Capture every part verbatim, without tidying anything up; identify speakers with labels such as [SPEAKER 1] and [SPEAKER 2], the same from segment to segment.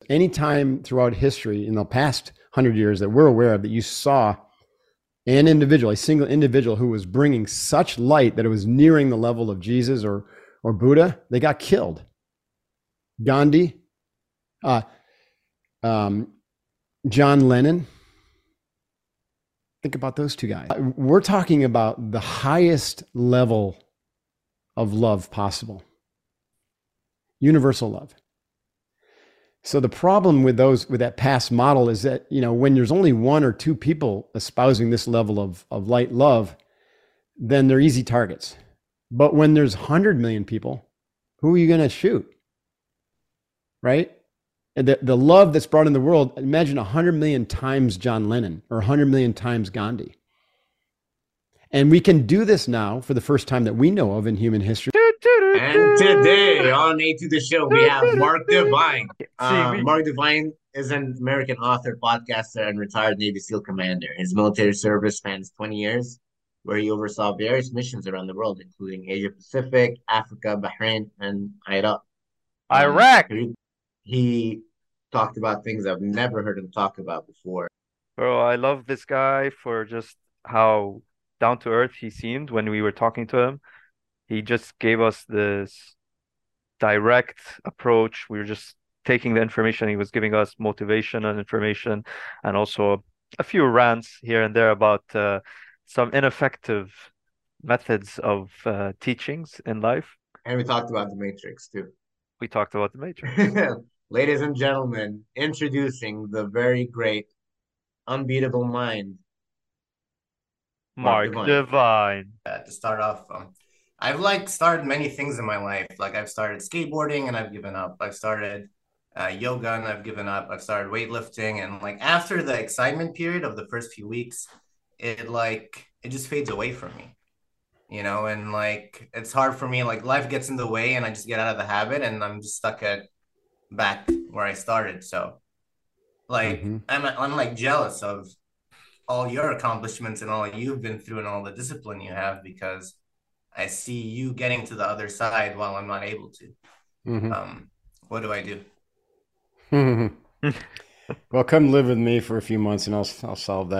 [SPEAKER 1] any time throughout history in the past hundred years that we're aware of that you saw an individual, a single individual who was bringing such light that it was nearing the level of Jesus or or Buddha, they got killed. Gandhi, uh, um, John Lennon. Think about those two guys. We're talking about the highest level of love possible. Universal love. So the problem with those, with that past model is that, you know, when there's only one or two people espousing this level of, of light love, then they're easy targets. But when there's one hundred million people, who are you going to shoot? Right? And the, the love that's brought in the world, imagine one hundred million times John Lennon or one hundred million times Gandhi. And we can do this now for the first time that we know of in human history.
[SPEAKER 2] And today on A to the Show, we have Mark Divine. Uh, Mark Divine is an American author, podcaster, and retired Navy SEAL commander. His military service spans twenty years, where he oversaw various missions around the world, including Asia Pacific, Africa, Bahrain, and Iraq. Um,
[SPEAKER 3] Iraq!
[SPEAKER 2] He, he talked about things I've never heard him talk about before.
[SPEAKER 3] Bro, I love this guy for just how down to earth he seemed when we were talking to him. He just gave us this direct approach. We were just taking the information he was giving us, motivation and information, and also a few rants here and there about uh, some ineffective methods of uh, teachings in life.
[SPEAKER 2] And we talked about the Matrix too.
[SPEAKER 3] We talked about the Matrix.
[SPEAKER 2] Ladies and gentlemen, introducing the very great, unbeatable mind,
[SPEAKER 3] Mark, Mark Divine. Divine.
[SPEAKER 4] Uh, to start off, um, I've like started many things in my life. Like I've started skateboarding and I've given up. I've started uh, yoga and I've given up. I've started weightlifting, and like after the excitement period of the first few weeks, it like it just fades away from me, you know. And like it's hard for me. Like life gets in the way, and I just get out of the habit, and I'm just stuck at back where I started. So, like mm-hmm. I'm I'm like jealous of all your accomplishments and all you've been through and all the discipline you have, because I see you getting to the other side while I'm not able to. Mm-hmm. Um, what do I do?
[SPEAKER 1] Well, come live with me for a few months and I'll I'll solve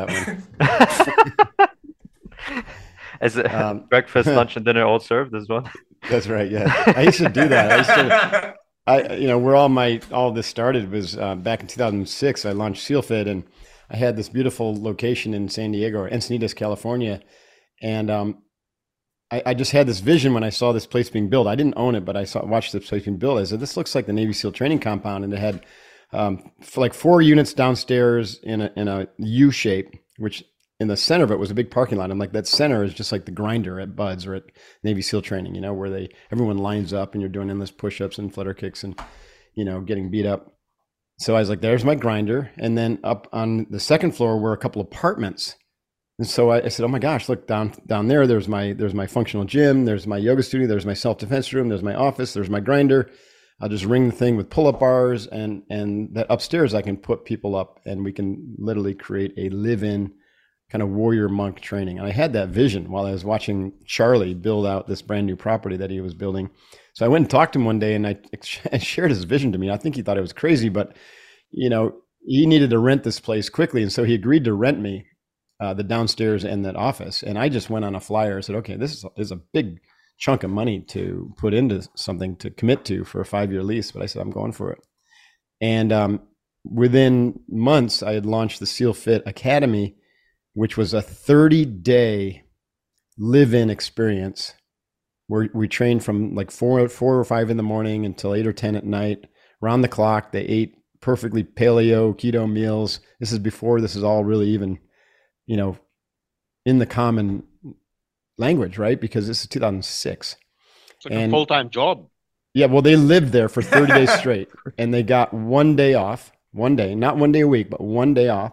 [SPEAKER 1] that
[SPEAKER 3] one. Is it um, breakfast, lunch, and dinner all served as well?
[SPEAKER 1] That's right. Yeah, I used to do that. I used to, I you know where all my all this started was uh, back in two thousand six. I launched SEALFIT, and I had this beautiful location in San Diego or Encinitas, California, and um. I, I just had this vision when I saw this place being built. I didn't own it, but I saw watched this place being built. I said, this looks like the Navy SEAL training compound. And it had um, for like four units downstairs in a in a U shape, which in the center of it was a big parking lot. I'm like, that center is just like the grinder at Buds or at Navy SEAL training, you know, where they everyone lines up and you're doing endless push-ups and flutter kicks and, you know, getting beat up. So I was like, there's my grinder. And then up on the second floor were a couple apartments. And so I, I said, oh my gosh, look down down there. There's my there's my functional gym. There's my yoga studio. There's my self-defense room. There's my office. There's my grinder. I'll just ring the thing with pull-up bars, and and that upstairs I can put people up, and we can literally create a live-in kind of warrior monk training. And I had that vision while I was watching Charlie build out this brand new property that he was building. So I went and talked to him one day, and I, I shared his vision to me. I think he thought it was crazy, but you know, he needed to rent this place quickly, and so he agreed to rent me Uh, the downstairs and that office. And I just went on a flyer and said, okay, this is, is a big chunk of money to put into something to commit to for a five-year lease. But I said, I'm going for it. And um, within months, I had launched the SEALFIT Academy, which was a thirty-day live-in experience where we trained from like four, four or five in the morning until eight or ten at night. Around the clock, they ate perfectly paleo, keto meals. This is before this is all really even you know, in the common language, right? Because this is two thousand six.
[SPEAKER 5] It's like and, a full-time job.
[SPEAKER 1] Yeah, well, they lived there for thirty days straight, and they got one day off, one day, not one day a week, but one day off.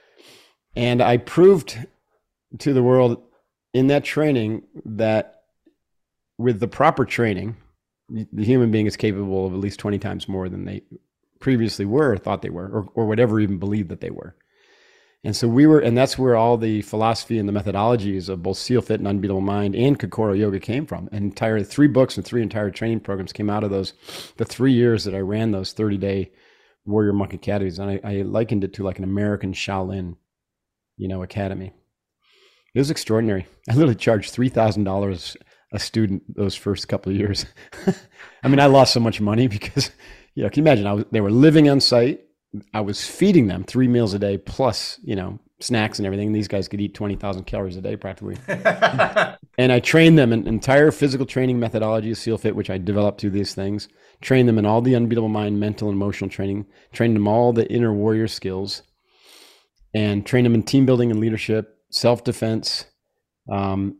[SPEAKER 1] And I proved to the world in that training that with the proper training, the human being is capable of at least twenty times more than they previously were or thought they were, or, or whatever even believed that they were. And so we were, and that's where all the philosophy and the methodologies of both SEALFIT and Unbeatable Mind and Kokoro Yoga came from. And entire three books and three entire training programs came out of those, the three years that I ran those thirty day Warrior Monk Academies, and I, I likened it to like an American Shaolin, you know, academy. It was extraordinary. I literally charged three thousand dollars a student those first couple of years. I mean, I lost so much money because, you know, can you imagine? I was, they were living on site. I was feeding them three meals a day plus, you know, snacks and everything. These guys could eat twenty thousand calories a day practically. And I trained them in entire physical training methodology of SEALFIT, which I developed through these things. Trained them in all the unbeatable mind, mental and emotional training. Trained them all the inner warrior skills. And trained them in team building and leadership, self-defense. Um,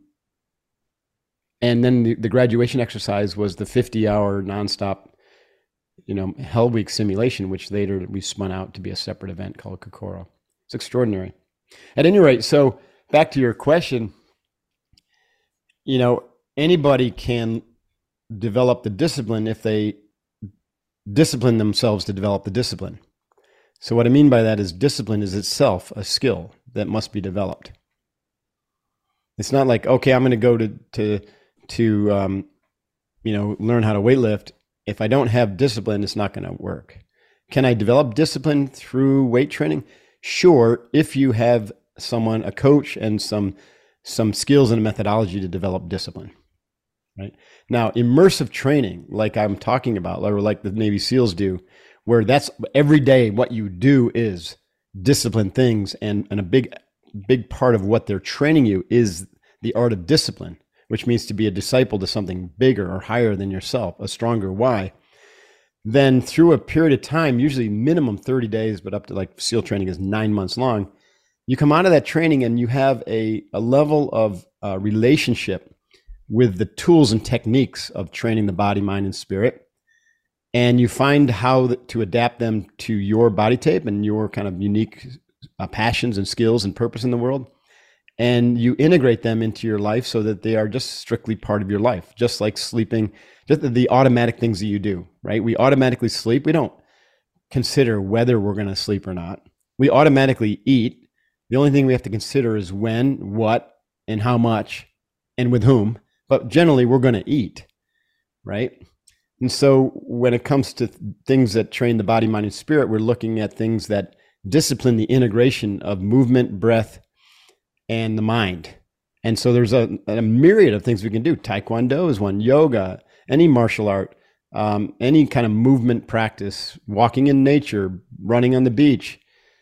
[SPEAKER 1] and then the, the graduation exercise was the fifty-hour nonstop, you know, Hell Week simulation, which later we spun out to be a separate event called Kokoro. It's extraordinary. At any rate, so back to your question, you know, anybody can develop the discipline if they discipline themselves to develop the discipline. So what I mean by that is discipline is itself a skill that must be developed. It's not like, okay, I'm going to go to, to, to, um, you know, learn how to weightlift. If I don't have discipline, it's not going to work. Can I develop discipline through weight training? Sure, if you have someone, a coach, and some some skills and methodology to develop discipline. Right? Now, immersive training, like I'm talking about, or like the Navy SEALs do, where that's every day what you do is discipline things, and, and a big big part of what they're training you is the art of discipline, which means to be a disciple to something bigger or higher than yourself, a stronger why. Then through a period of time, usually minimum thirty days, but up to like SEAL training is nine months long, you come out of that training and you have a, a level of uh, relationship with the tools and techniques of training the body, mind, and spirit. And you find how to adapt them to your body type and your kind of unique uh, passions and skills and purpose in the world. And you integrate them into your life so that they are just strictly part of your life, just like sleeping, just the, the automatic things that you do, right? We automatically sleep. We don't consider whether we're going to sleep or not. We automatically eat. The only thing we have to consider is when, what, and how much, and with whom. But generally, we're going to eat, right? And so when it comes to things that train the body, mind, and spirit, we're looking at things that discipline the integration of movement, breath, and the mind. And so there's a, a myriad of things we can do. Taekwondo is one, yoga, any martial art, um, any kind of movement practice, walking in nature, running on the beach.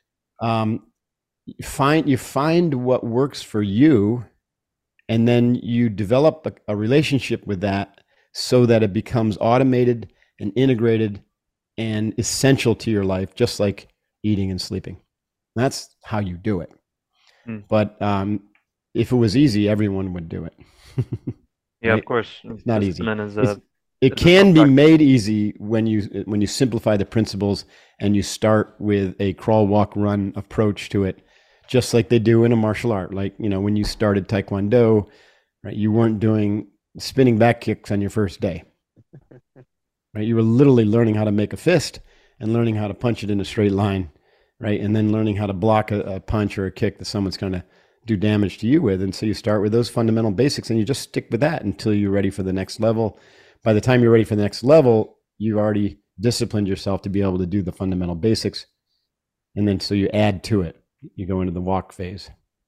[SPEAKER 1] Um, you find, you find what works for you, and then you develop a, a relationship with that so that it becomes automated and integrated and essential to your life, just like eating and sleeping. That's how you do it. Mm. But um, if it was easy, everyone would do it.
[SPEAKER 3] Yeah, right? Of course.
[SPEAKER 1] It's not easy.
[SPEAKER 3] Is a,
[SPEAKER 1] it can be made easy when you when you simplify the principles and you start with a crawl, walk, run approach to it, just like they do in a martial art. Like, you know, when you started Taekwondo, right, you weren't doing spinning back kicks on your first day. Right? You were literally learning how to make a fist and learning how to punch it in a straight line. Right. And then learning how to block a, a punch or a kick that someone's going to do damage to you with. And so you start with those fundamental basics and you just stick with that until you're ready for the next level. By the time you're ready for the next level, you've already disciplined yourself to be able to do the fundamental basics. And then so you add to it. You go into the walk phase.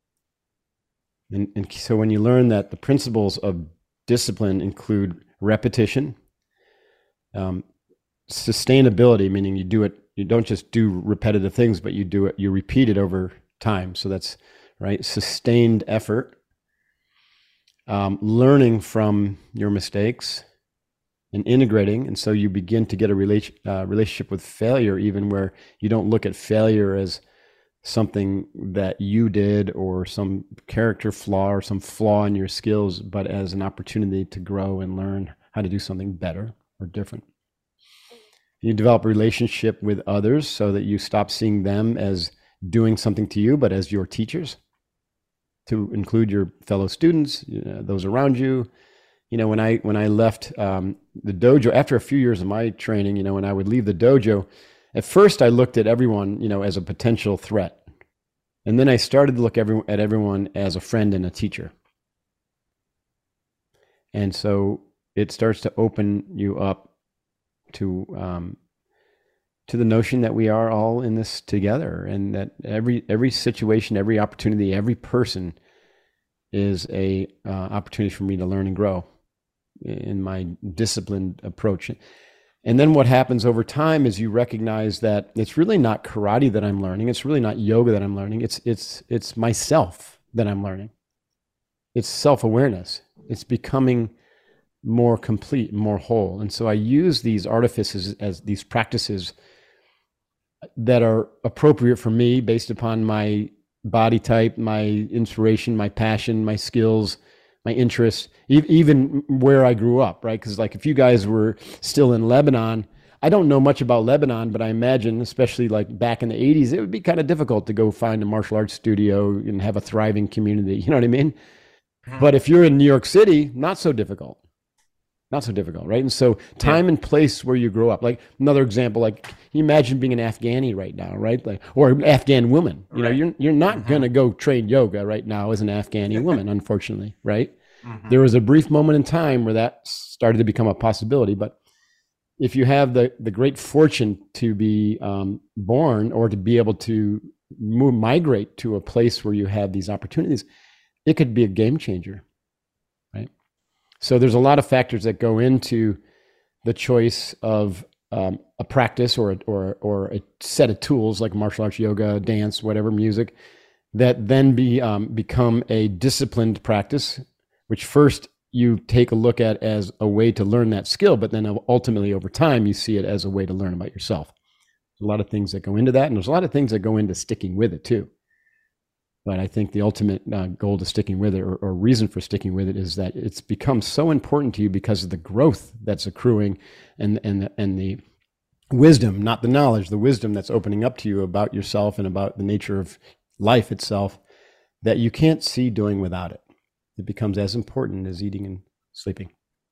[SPEAKER 1] And, and so when you learn that the principles of discipline include repetition, um, sustainability, meaning you do it, you don't just do repetitive things, but you do it, you repeat it over time. So that's right. Sustained effort, um, learning from your mistakes and integrating. And so you begin to get a relation, uh, relationship with failure, even where you don't look at failure as something that you did or some character flaw or some flaw in your skills, but as an opportunity to grow and learn how to do something better or different. You develop a relationship with others so that you stop seeing them as doing something to you, but as your teachers, to include your fellow students, you know, those around you. You know, when I when I left um, the dojo, after a few years of my training, you know, when I would leave the dojo, at first I looked at everyone, you know, as a potential threat. And then I started to look every, at everyone as a friend and a teacher. And so it starts to open you up to um, to the notion that we are all in this together, and that every every situation, every opportunity, every person is a uh, opportunity for me to learn and grow in my disciplined approach. And then what happens over time is you recognize that it's really not karate that I'm learning. It's really not yoga that I'm learning. It's it's it's myself that I'm learning. It's self-awareness. It's becoming more complete, more whole. And so I use these artifices as these practices that are appropriate for me based upon my body type, my inspiration, my passion, my skills, my interests, e- even where I grew up, right? Because like if you guys were still in Lebanon, I don't know much about Lebanon, but I imagine, especially like back in the eighties, it would be kind of difficult to go find a martial arts studio and have a thriving community. You know what I mean? Mm-hmm. But if you're in New York City, not so difficult. Not so difficult, right? And so time yeah. and place where you grow up. Like another example, like can you imagine being an Afghani right now, right? Like, or an Afghan woman. You right. know, you're you're not mm-hmm. gonna go train yoga right now as an Afghani woman, unfortunately, right? Mm-hmm. There was a brief moment in time where that started to become a possibility. But if you have the the great fortune to be um, born or to be able to move, migrate to a place where you have these opportunities, it could be a game changer. So there's a lot of factors that go into the choice of um, a practice or, or, or a set of tools like martial arts, yoga, dance, whatever, music, that then be, um, become a disciplined practice, which first you take a look at as a way to learn that skill, but then ultimately over time, you see it as a way to learn about yourself. There's a lot of things that go into that, and there's a lot of things that go into sticking with it too. But I think the ultimate uh, goal to sticking with it, or, or reason for sticking with it, is that it's become so important to you because of the growth that's accruing, and and and the wisdom, not the knowledge, the wisdom that's opening up to you about yourself and about the nature of life itself, that you can't see doing without it. It becomes as important as eating and sleeping.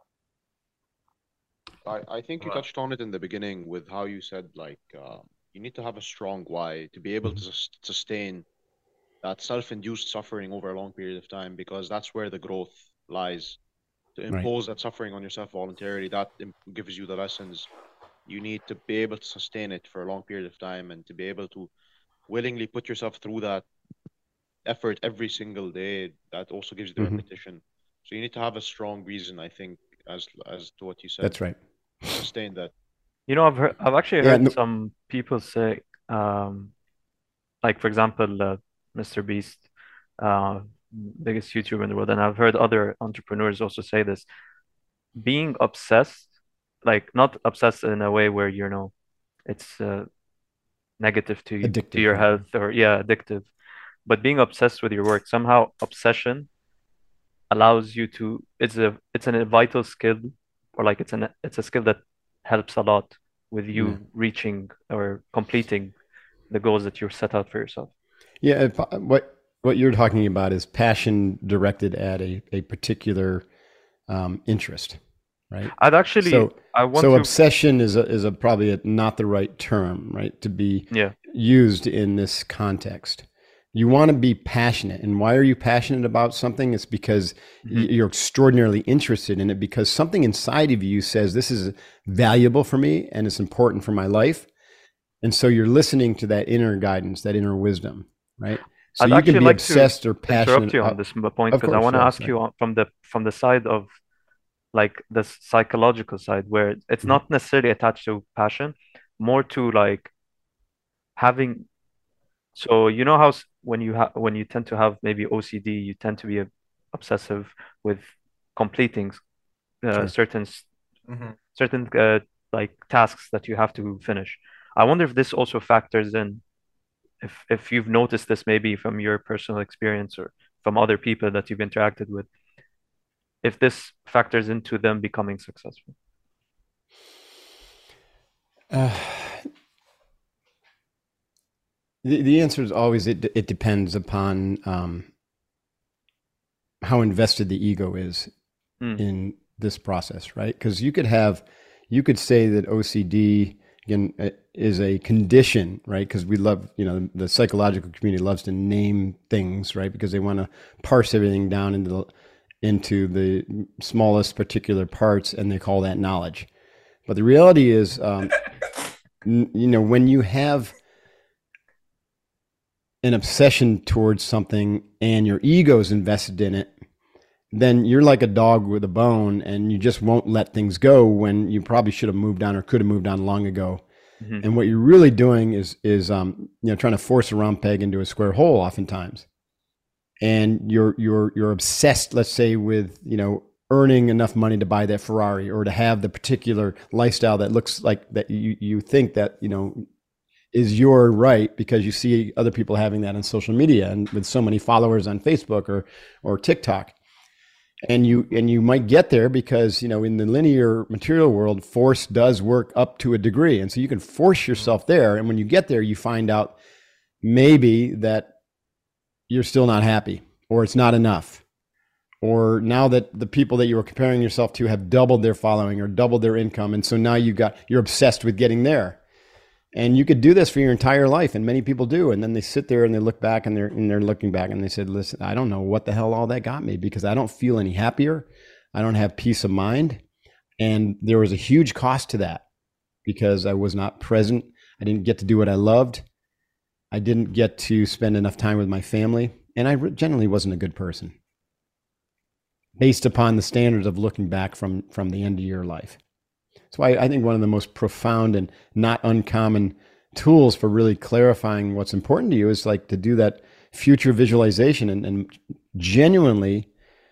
[SPEAKER 5] I, I think you touched on it in the beginning with how you said, like, uh, you need to have a strong why to be able mm-hmm. to sustain that self-induced suffering over a long period of time, because that's where the growth lies. To impose right. that suffering on yourself voluntarily, that gives you the lessons. You need to be able to sustain it for a long period of time, and to be able to willingly put yourself through that effort every single day. That also gives you the mm-hmm. repetition. So you need to have a strong reason, I think, as as to what you said.
[SPEAKER 1] That's right.
[SPEAKER 5] To sustain that.
[SPEAKER 3] You know, I've heard, I've actually
[SPEAKER 1] yeah,
[SPEAKER 3] heard
[SPEAKER 1] no-
[SPEAKER 3] some people say, um, like for example, uh, Mister Beast, uh, biggest YouTuber in the world, and I've heard other entrepreneurs also say this: being obsessed, like not obsessed in a way where you know it's uh, negative to
[SPEAKER 1] addictive,
[SPEAKER 3] to your
[SPEAKER 1] yeah.
[SPEAKER 3] health, or yeah, addictive, but being obsessed with your work, somehow obsession allows you to. It's a it's an, a vital skill, or like it's an it's a skill that helps a lot with you yeah. reaching or completing the goals that you're set out for yourself.
[SPEAKER 1] Yeah, if, what what you're talking about is passion directed at a, a particular um, interest, right?
[SPEAKER 3] I'd actually,
[SPEAKER 1] so,
[SPEAKER 3] I want
[SPEAKER 1] so
[SPEAKER 3] to...
[SPEAKER 1] obsession is a, is a probably a, not the right term, right, to be
[SPEAKER 3] yeah.
[SPEAKER 1] used in this context. You want to be passionate, and why are you passionate about something? It's because mm-hmm. you're extraordinarily interested in it, because something inside of you says this is valuable for me and it's important for my life, and so you're listening to that inner guidance, that inner wisdom. Right. So
[SPEAKER 3] I'd
[SPEAKER 1] you
[SPEAKER 3] actually
[SPEAKER 1] can be
[SPEAKER 3] like
[SPEAKER 1] obsessed
[SPEAKER 3] to
[SPEAKER 1] or passionate.
[SPEAKER 3] interrupt you on this point, because I want to
[SPEAKER 1] sure,
[SPEAKER 3] ask
[SPEAKER 1] sorry.
[SPEAKER 3] you on, from the from the side of like the psychological side, where it's mm-hmm. not necessarily attached to passion, more to like having. So you know how when you have when you tend to have maybe O C D, you tend to be a, obsessive with completing uh,
[SPEAKER 1] sure.
[SPEAKER 3] certain
[SPEAKER 4] Mm-hmm.
[SPEAKER 3] certain uh, like tasks that you have to finish. I wonder if this also factors in. If if you've noticed this maybe from your personal experience or from other people that you've interacted with, if this factors into them becoming successful.
[SPEAKER 1] Uh, the the answer is always it. It depends upon um, how invested the ego is mm. in this process, right? Because you could have, you could say that O C D again is a condition, right? Because we love, you know, the psychological community loves to name things, right? Because they want to parse everything down into the, into the smallest particular parts, and they call that knowledge. But the reality is, um, you know, when you have an obsession towards something and your ego's invested in it, then you're like a dog with a bone, and you just won't let things go when you probably should have moved on or could have moved on long ago. Mm-hmm. And what you're really doing is, is, um, you know, trying to force a round peg into a square hole oftentimes. And you're, you're, you're obsessed, let's say, with, you know, earning enough money to buy that Ferrari or to have the particular lifestyle that looks like that you, you think that, you know, is your right because you see other people having that on social media and with so many followers on Facebook or, or TikTok. And you, and you might get there because, you know, in the linear material world, force does work up to a degree. And so you can force yourself there. And when you get there, you find out maybe that you're still not happy, or it's not enough. Or now that the people that you were comparing yourself to have doubled their following or doubled their income. And so now you got, you're obsessed with getting there. And you could do this for your entire life, and many people do. And then they sit there and they look back and they're and they're looking back and they said, listen, I don't know what the hell all that got me because I don't feel any happier. I don't have peace of mind. And there was a huge cost to that because I was not present. I didn't get to do what I loved. I didn't get to spend enough time with my family. And I generally wasn't a good person based upon the standards of looking back from, from the end of your life. That's why I think one of the most profound and not uncommon tools for really clarifying what's important to you is like to do that future visualization and, and genuinely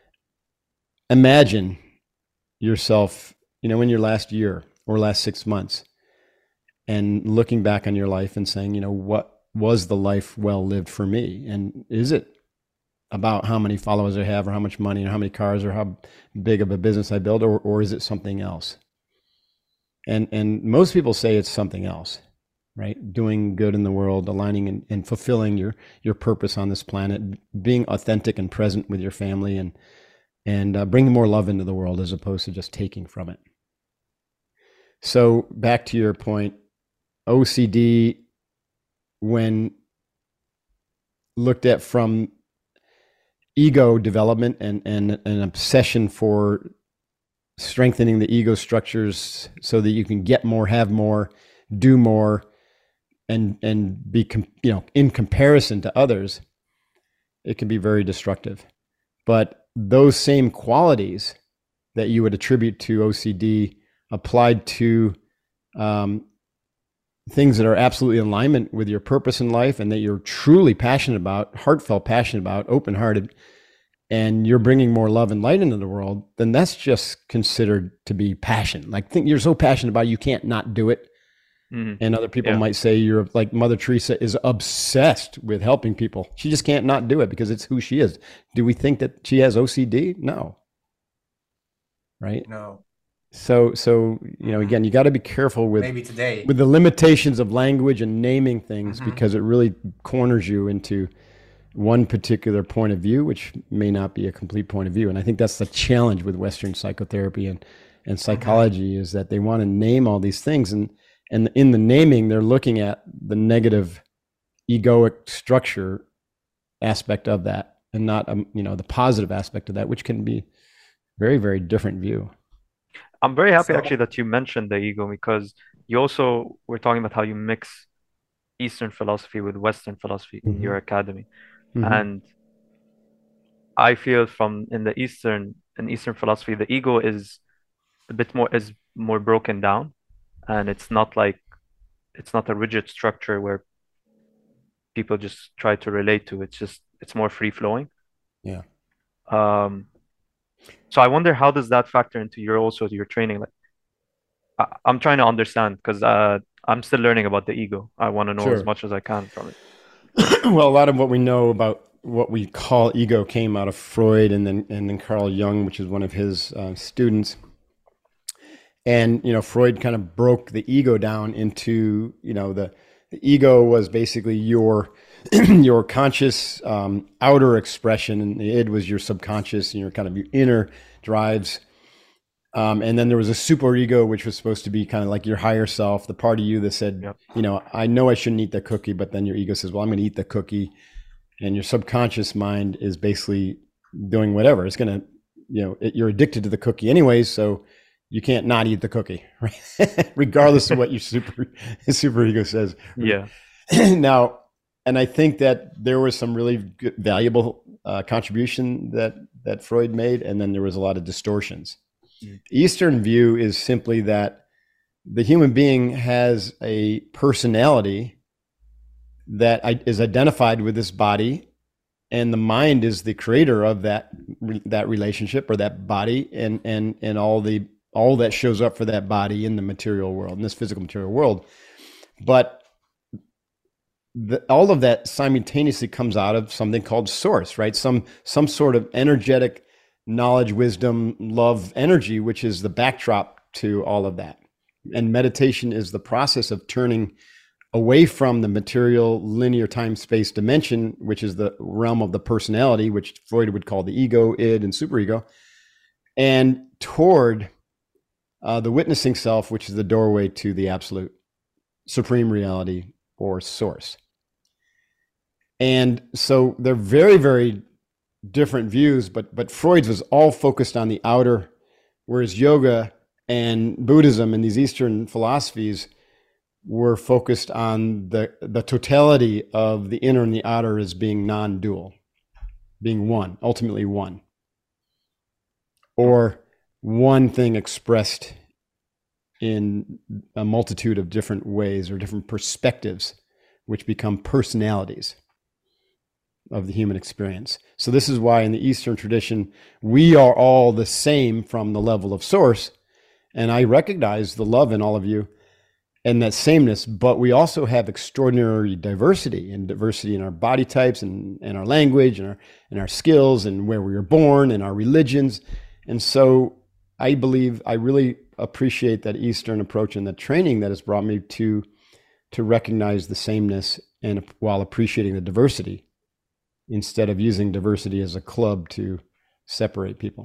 [SPEAKER 1] imagine yourself, you know, in your last year or last six months and looking back on your life and saying, you know, what was the life well lived for me? And is it about how many followers I have or how much money or how many cars or how big of a business I build, or, or is it something else? And and most people say it's something else, right? Doing good in the world, aligning and, and fulfilling your your purpose on this planet, being authentic and present with your family, and and uh, bringing more love into the world as opposed to just taking from it. So back to your point, O C D, when looked at from ego development and and an obsession for strengthening the ego structures so that you can get more, have more, do more, and and be com- you know in comparison to others, it can be very destructive. But those same qualities that you would attribute to O C D applied to um, things that are absolutely in alignment with your purpose in life and that you're truly passionate about, heartfelt passionate about, open-hearted, and you're bringing more love and light into the world, then that's just considered to be passion. Like, think you're so passionate about it, you can't not do it. Mm-hmm. And other people yeah. might say you're like Mother Teresa is obsessed with helping people. She just can't not do it because it's who she is. Do we think that she has O C D? No. Right?
[SPEAKER 4] No.
[SPEAKER 1] So, so you know, again, you got to be careful with
[SPEAKER 4] maybe today
[SPEAKER 1] with the limitations of language and naming things mm-hmm. because it really corners you into one particular point of view, which may not be a complete point of view. And I think that's the challenge with Western psychotherapy and, and psychology mm-hmm. is that they want to name all these things. And, and in the naming, they're looking at the negative egoic structure aspect of that and not, um, you know, the positive aspect of that, which can be very, very different view.
[SPEAKER 3] I'm very happy so, actually that you mentioned the ego because you also were talking about how you mix Eastern philosophy with Western philosophy mm-hmm. in your academy. Mm-hmm. And I feel from in the Eastern in Eastern philosophy, the ego is a bit more is more broken down, and it's not like it's not a rigid structure where people just try to relate to. It's just it's more free flowing.
[SPEAKER 1] Yeah.
[SPEAKER 3] Um. So I wonder how does that factor into your also your training? Like, I, I'm trying to understand because uh, I'm still learning about the ego. I want to know sure. as much as I can from it.
[SPEAKER 1] Well, a lot of what we know about what we call ego came out of Freud and then and then Carl Jung, which is one of his uh, students. And, you know, Freud kind of broke the ego down into, you know, the, the ego was basically your your conscious um, outer expression, and the id was your subconscious and your kind of your inner drives. Um, and then there was a super ego, which was supposed to be kind of like your higher self, the part of you that said, yep. you know, I know I shouldn't eat the cookie, but then your ego says, well, I'm going to eat the cookie. And your subconscious mind is basically doing whatever. It's going to, you know, it, you're addicted to the cookie anyways. So You can't not eat the cookie, right? Regardless of what your super super ego says.
[SPEAKER 3] Yeah.
[SPEAKER 1] Now, and I think that there was some really good, valuable uh, contribution that that Freud made, and then there was a lot of distortions. Mm. The Eastern view is simply that the human being has a personality that is identified with this body, and the mind is the creator of that that relationship or that body, and and and all the all that shows up for that body in the material world, in this physical material world. But the, all of that simultaneously comes out of something called source, right? Some some sort of energetic knowledge, wisdom, love, energy, which is the backdrop to all of that. And meditation is the process of turning away from the material linear time space dimension, which is the realm of the personality, which Freud would call the ego, id, and superego, and toward uh, the witnessing self, which is the doorway to the absolute supreme reality or source. And so they're very, very different views, but but Freud's was all focused on the outer, whereas yoga and Buddhism and these Eastern philosophies were focused on the, the totality of the inner and the outer as being non-dual, being one, ultimately one. Or one thing expressed in a multitude of different ways or different perspectives, which become personalities of the human experience. So this is why in the Eastern tradition, we are all the same from the level of source. And I recognize the love in all of you and that sameness, but we also have extraordinary diversity and diversity in our body types and, and our language and our, and our skills and where we were born and our religions. And so I believe I really appreciate that Eastern approach and the training that has brought me to, to recognize the sameness and while appreciating the diversity instead of using diversity as a club to separate people,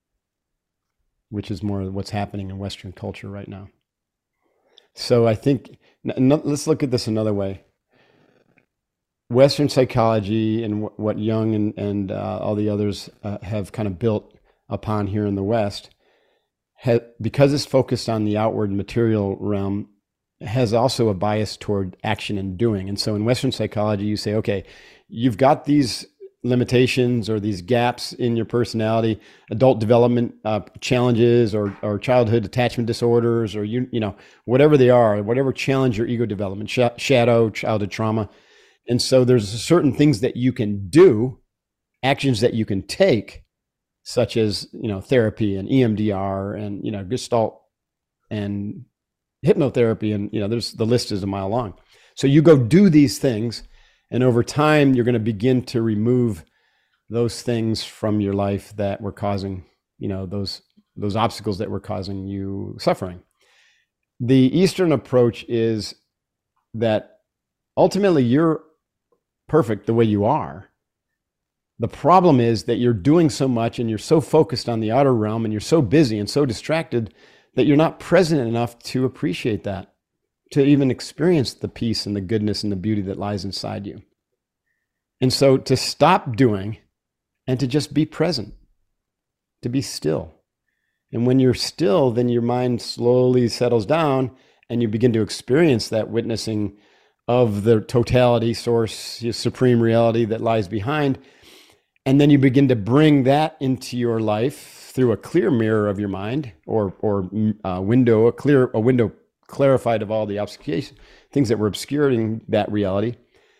[SPEAKER 1] which is more what's happening in Western culture right now. So I think, let's look at this another way. Western psychology and what Jung and, and uh, all the others uh, have kind of built upon here in the West, ha- because it's focused on the outward material realm, has also a bias toward action and doing. And so in Western psychology, you say, okay, you've got these limitations or these gaps in your personality, adult development uh, challenges or or childhood attachment disorders, or you you know whatever they are, whatever challenge your ego development, sh- shadow, childhood trauma. And so there's certain things that you can do, actions that you can take, such as you know therapy and E M D R and you know Gestalt and hypnotherapy, and you know there's the list is a mile long. So you go do these things. And over time, you're going to begin to remove those things from your life that were causing, you know, those those obstacles that were causing you suffering. The Eastern approach is that ultimately you're perfect the way you are. The problem is that you're doing so much and you're so focused on the outer realm and you're so busy and so distracted that you're not present enough to appreciate that, to even experience the peace and the goodness and the beauty that lies inside you. And so to stop doing and to just be present, to be still. And when you're still, then your mind slowly settles down and you begin to experience that witnessing of the totality, source, supreme reality that lies behind. And then you begin to bring that into your life through a clear mirror of your mind or, or a window, a clear, a window clarified of all the obscuration, things that were obscuring that reality.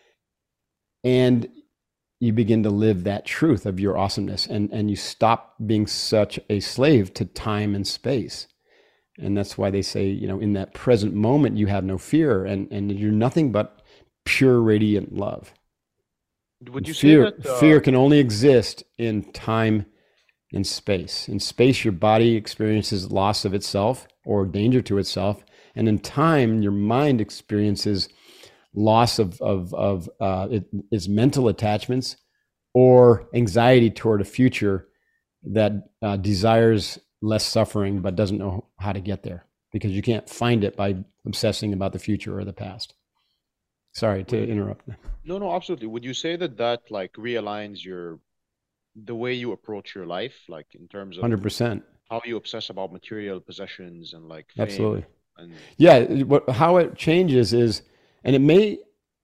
[SPEAKER 1] And you begin to live that truth of your awesomeness, and, and you stop being such a slave to time and space. And that's why they say, you know, in that present moment, you have no fear, and, and you're nothing but pure radiant love.
[SPEAKER 5] Would you
[SPEAKER 1] fear,
[SPEAKER 5] say that uh...
[SPEAKER 1] fear can only exist in time and space. In space, your body experiences loss of itself or danger to itself. And in time, your mind experiences loss of, of, of uh, it, its mental attachments or anxiety toward a future that uh, desires less suffering but doesn't know how to get there, because you can't find it by obsessing about the future or the past. Sorry to interrupt.
[SPEAKER 5] No, no, absolutely. Would you say that that like realigns your, the way you approach your life, like in terms of
[SPEAKER 1] one hundred percent.
[SPEAKER 5] how you obsess about material possessions and like fame.
[SPEAKER 1] Absolutely.
[SPEAKER 5] And
[SPEAKER 1] yeah, what, how it changes is, and it may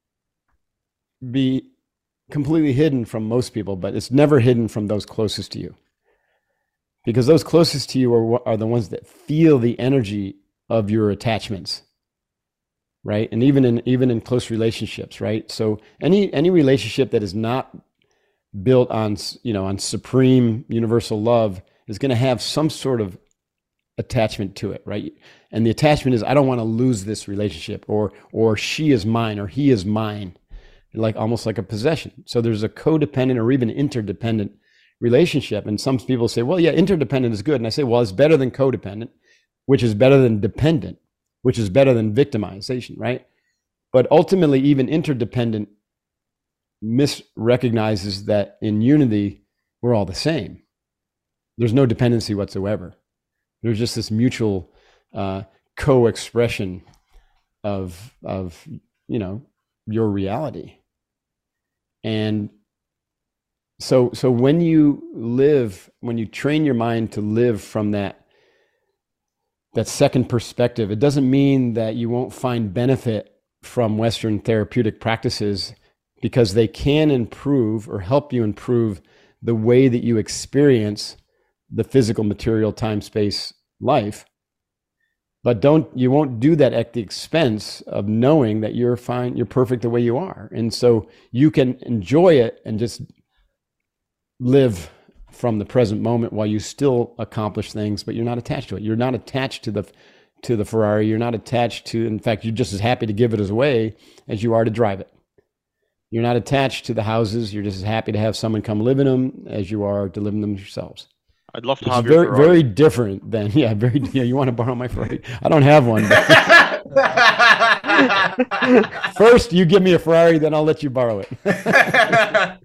[SPEAKER 1] be completely hidden from most people, but it's never hidden from those closest to you. Because those closest to you are, are the ones that feel the energy of your attachments, right? And even in even in close relationships, right? So any any relationship that is not built on, you know, on supreme universal love is going to have some sort of attachment to it, right? And the attachment is, I don't want to lose this relationship, or or she is mine, or he is mine, like almost like a possession. So there's a codependent or even interdependent relationship. And some people say, well, yeah, interdependent is good. And I say, well, it's better than codependent, which is better than dependent, which is better than victimization, right? But ultimately, even interdependent misrecognizes that in unity, we're all the same. There's no dependency whatsoever. There's just this mutual uh, co-expression of, of, you know, your reality. And So, so when you live, when you train your mind to live from that, that second perspective, it doesn't mean that you won't find benefit from Western therapeutic practices, because they can improve or help you improve the way that you experience the physical, material, time, space, life. But don't, you won't do that at the expense of knowing that you're fine, you're perfect the way you are. And so you can enjoy it and just live from the present moment while you still accomplish things, but you're not attached to it. You're not attached to the to the Ferrari. You're not attached to, in fact, you're just as happy to give it away as you are to drive it. You're not attached to the houses. You're just as happy to have someone come live in them as you are to live in them yourselves.
[SPEAKER 5] I'd love to
[SPEAKER 1] It's
[SPEAKER 5] have
[SPEAKER 1] very,
[SPEAKER 5] your Ferrari.
[SPEAKER 1] very different than, yeah, very, yeah, you want to borrow my Ferrari? I don't have one. But first, you give me a Ferrari, then I'll let you borrow it.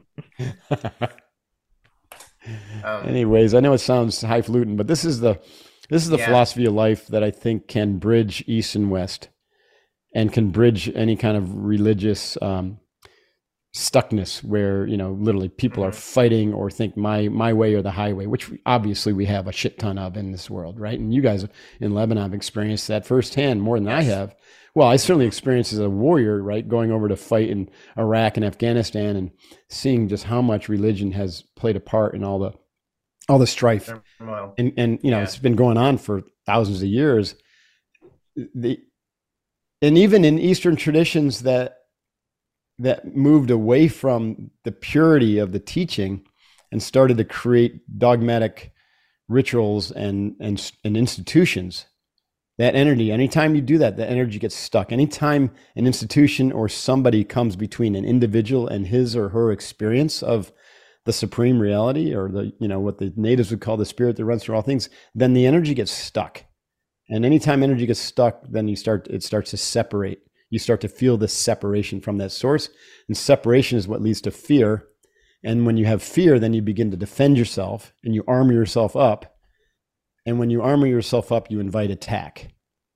[SPEAKER 4] Um,
[SPEAKER 1] Anyways, I know it sounds highfalutin, but this is the this is the
[SPEAKER 4] Yeah.
[SPEAKER 1] philosophy of life that I think can bridge East and West, and can bridge any kind of religious um, stuckness where, you know, literally people are fighting or think my my way or the highway, which we- obviously we have a shit ton of in this world, right? And you guys in Lebanon have experienced that firsthand more than I
[SPEAKER 4] Yes.
[SPEAKER 1] have. Well, I certainly experienced as a warrior, right, going over to fight in Iraq and Afghanistan and seeing just how much religion has played a part in all the all the strife.
[SPEAKER 4] Turmoil.
[SPEAKER 1] And and you know,
[SPEAKER 4] Yeah.
[SPEAKER 1] it's been going on for thousands of years. The and even in Eastern traditions that that moved away from the purity of the teaching and started to create dogmatic rituals and and, and institutions, that energy, anytime you do that, the energy gets stuck. Anytime an institution or somebody comes between an individual and his or her experience of the supreme reality, or the, you know, what the natives would call the spirit that runs through all things, then the energy gets stuck. And anytime energy gets stuck, then you start, it starts to separate. You start to feel this separation from that source. And separation is what leads to fear. And when you have fear, then you begin to defend yourself and you armor yourself up. And when you armor yourself up, you invite attack.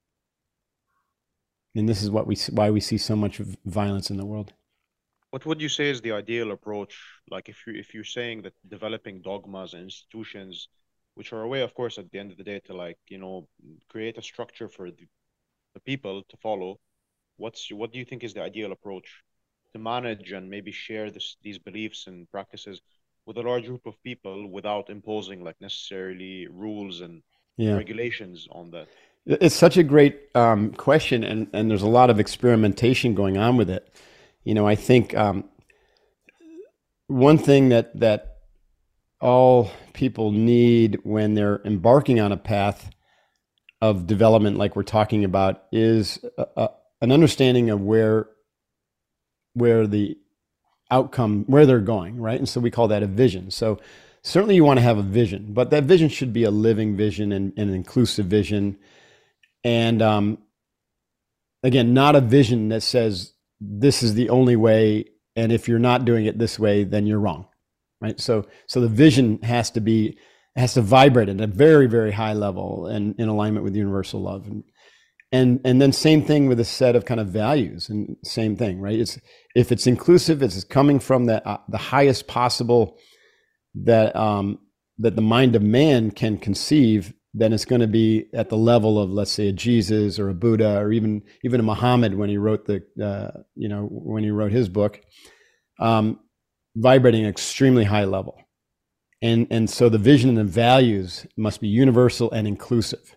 [SPEAKER 1] And this is what we why we see so much violence in the world.
[SPEAKER 5] What would you say is the ideal approach? Like if you if you're saying that developing dogmas and institutions, which are a way, of course, at the end of the day, to like, you know, create a structure for the, the people to follow. What's what do you think is the ideal approach to manage and maybe share this these beliefs and practices with a large group of people without imposing like necessarily rules and
[SPEAKER 1] Yeah.
[SPEAKER 5] regulations on that?
[SPEAKER 1] It's such a great um, question, and, and there's a lot of experimentation going on with it. You know, I think um, one thing that that all people need when they're embarking on a path of development, like we're talking about, is a, a, an understanding of where where the outcome, where they're going, right? And so we call that a vision. So certainly you want to have a vision, but that vision should be a living vision and, and an inclusive vision. And um, again, not a vision that says this is the only way, and if you're not doing it this way, then you're wrong, right? So, so the vision has to be has to vibrate at a very, very high level and in alignment with universal love, and and and then same thing with a set of kind of values, and same thing, right? It's if it's inclusive, it's coming from the uh, the highest possible that um, that the mind of man can conceive, then it's going to be at the level of, let's say, a Jesus or a Buddha, or even even a Muhammad when he wrote the uh, you know when he wrote his book, um, vibrating at an extremely high level. And and so the vision and the values must be universal and inclusive.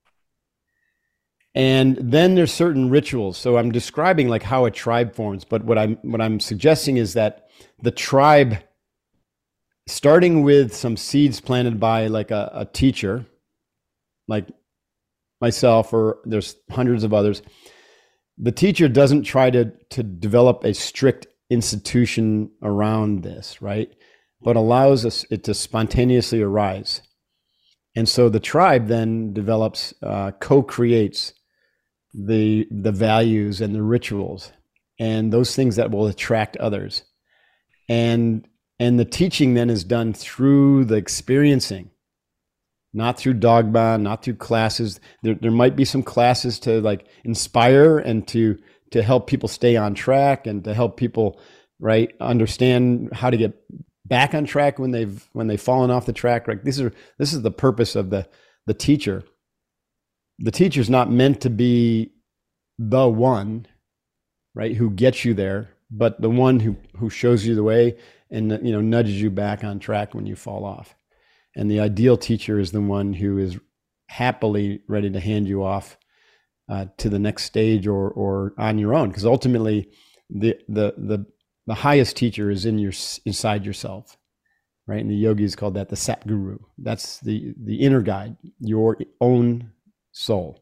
[SPEAKER 1] And then there's certain rituals. So I'm describing like how a tribe forms, but what I'm what I'm suggesting is that the tribe, starting with some seeds planted by like a, a teacher, like myself, or there's hundreds of others, the teacher doesn't try to to develop a strict institution around this, right? But allows us it to spontaneously arise. And so the tribe then develops, uh, co-creates the the values and the rituals and those things that will attract others. And and the teaching then is done through the experiencing, not through dogma, not through classes. There there might be some classes to like inspire and to to help people stay on track and to help people, right, understand how to get back on track when they've when they've fallen off the track. Right? These are this is the purpose of the the teacher. The teacher's not meant to be the one, right, who gets you there, but the one who who shows you the way and, you know, nudges you back on track when you fall off. And the ideal teacher is the one who is happily ready to hand you off uh, to the next stage or or on your own, because ultimately the the the the highest teacher is in your inside yourself, right? And the yogis called that the Satguru. That's the the inner guide, your own soul.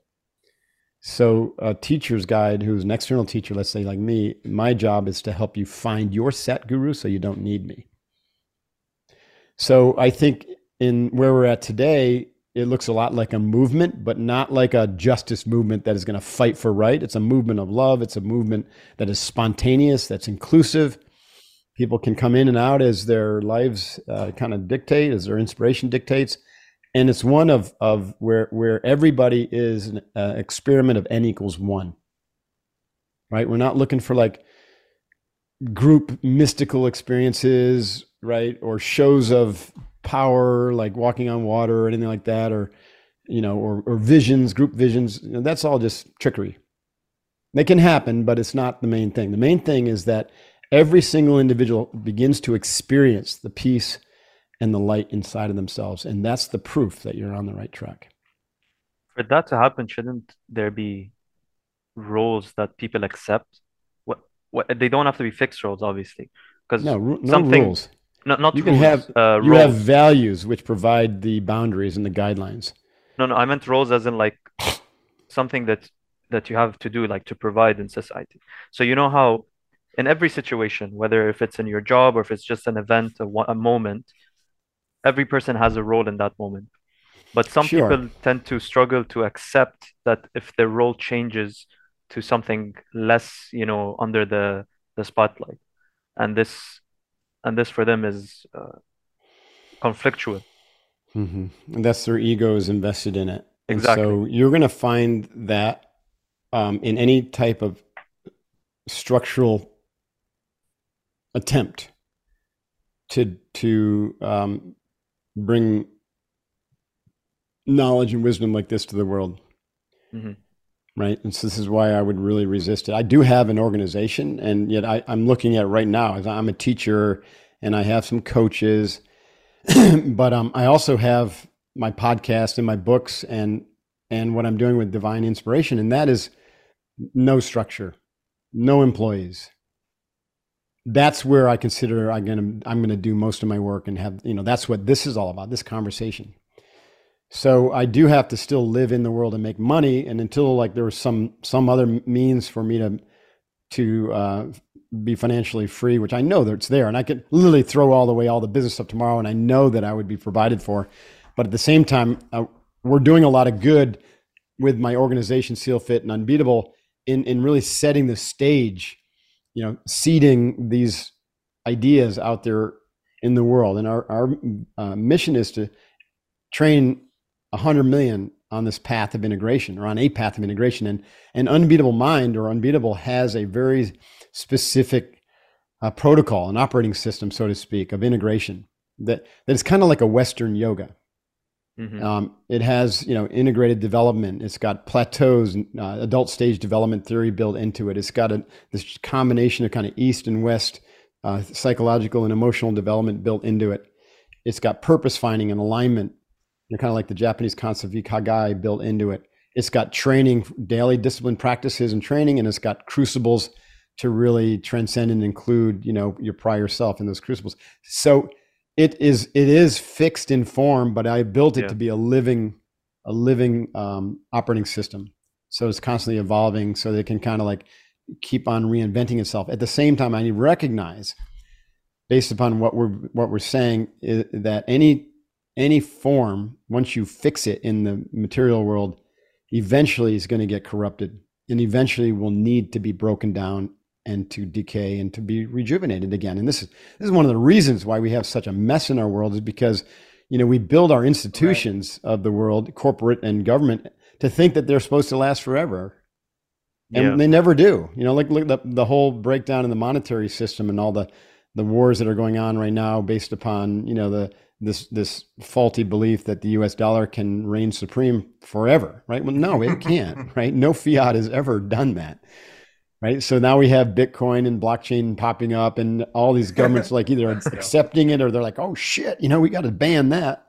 [SPEAKER 1] So a teacher's guide who's an external teacher, let's say like me, my job is to help you find your Satguru so you don't need me. So I think in where we're at today, it looks a lot like a movement, but not like a justice movement that is going to fight for right. It's a movement of love. It's a movement that is spontaneous, that's inclusive. People can come in and out as their lives uh, kind of dictate, as their inspiration dictates. And it's one of, of where, where everybody is an uh, experiment of N equals one, right? We're not looking for like group mystical experiences, right? Or shows of power, like walking on water or anything like that, or, you know, or, or visions, group visions. You know, that's all just trickery. They can happen, but it's not the main thing. The main thing is that every single individual begins to experience the peace and the light inside of themselves. And that's the proof that you're on the right track.
[SPEAKER 3] For that to happen, shouldn't there be roles that people accept? What, what they don't have to be fixed roles, obviously. Because
[SPEAKER 1] no, no
[SPEAKER 3] something,
[SPEAKER 1] rules.
[SPEAKER 3] Not, not
[SPEAKER 1] you
[SPEAKER 3] rules,
[SPEAKER 1] can have
[SPEAKER 3] uh,
[SPEAKER 1] you
[SPEAKER 3] roles.
[SPEAKER 1] have values which provide the boundaries and the guidelines.
[SPEAKER 3] No, no, I meant roles as in like something that that you have to do, like to provide in society. So you know how in every situation, whether if it's in your job or if it's just an event, a, a moment, every person has a role in that moment. But some
[SPEAKER 1] Sure.
[SPEAKER 3] people tend to struggle to accept that if their role changes to something less, you know, under the the spotlight, and this and this for them is uh, conflictual.
[SPEAKER 1] Mm-hmm. And that's their ego is invested in it.
[SPEAKER 3] Exactly.
[SPEAKER 1] And so you're going to find that um, in any type of structural attempt to to um, bring knowledge and wisdom like this to the world,
[SPEAKER 3] Mm-hmm.
[SPEAKER 1] right? And so this is why I would really resist it. I do have an organization, and yet I, I'm looking at right now as I'm a teacher and I have some coaches, but um, I also have my podcast and my books and and what I'm doing with Divine Inspiration, and that is no structure, no employees. That's where I consider I'm gonna I'm gonna do most of my work and have, you know, that's what this is all about, this conversation. So I do have to still live in the world and make money, and until like there was some some other means for me to to uh, be financially free, which I know that it's there, and I could literally throw all the way all the business stuff tomorrow, and I know that I would be provided for. But at the same time, uh, we're doing a lot of good with my organization, SEALFIT and Unbeatable, in in really setting the stage, you know, seeding these ideas out there in the world. And our our uh, mission is to train one hundred million on this path of integration, or on a path of integration. And an Unbeatable Mind, or Unbeatable, has a very specific uh, protocol, an operating system, so to speak, of integration. that, that is kind of like a Western yoga.
[SPEAKER 3] Mm-hmm.
[SPEAKER 1] Um, it has, you know, integrated development. It's got plateaus, uh, adult stage development theory built into it. It's got a, this combination of kind of East and West uh, psychological and emotional development built into it. It's got purpose finding and alignment, you know, kind of like the Japanese concept of ikigai built into it. It's got training, daily discipline practices and training, and it's got crucibles to really transcend and include, you know, your prior self in those crucibles. So It is it is fixed in form, but I built it
[SPEAKER 3] Yeah.
[SPEAKER 1] to be a living a living um, operating system. So it's constantly evolving, so that it can kind of like keep on reinventing itself. At the same time, I recognize, based upon what we're what we're saying, is that any any form, once you fix it in the material world, eventually is going to get corrupted, and eventually will need to be broken down and to decay and to be rejuvenated again. And this is this is one of the reasons why we have such a mess in our world, is because, you know, we build our institutions right. of the world, corporate and government, to think that they're supposed to last forever. And
[SPEAKER 3] Yeah.
[SPEAKER 1] they never do. You know, like look at the, the whole breakdown in the monetary system and all the, the wars that are going on right now based upon, you know, the this this faulty belief that the U S dollar can reign supreme forever, right? Well, no, it can't, right? No fiat has ever done that. Right. So now we have Bitcoin and blockchain popping up, and all these governments like either accepting it or they're like, oh, shit, you know, we got to ban that.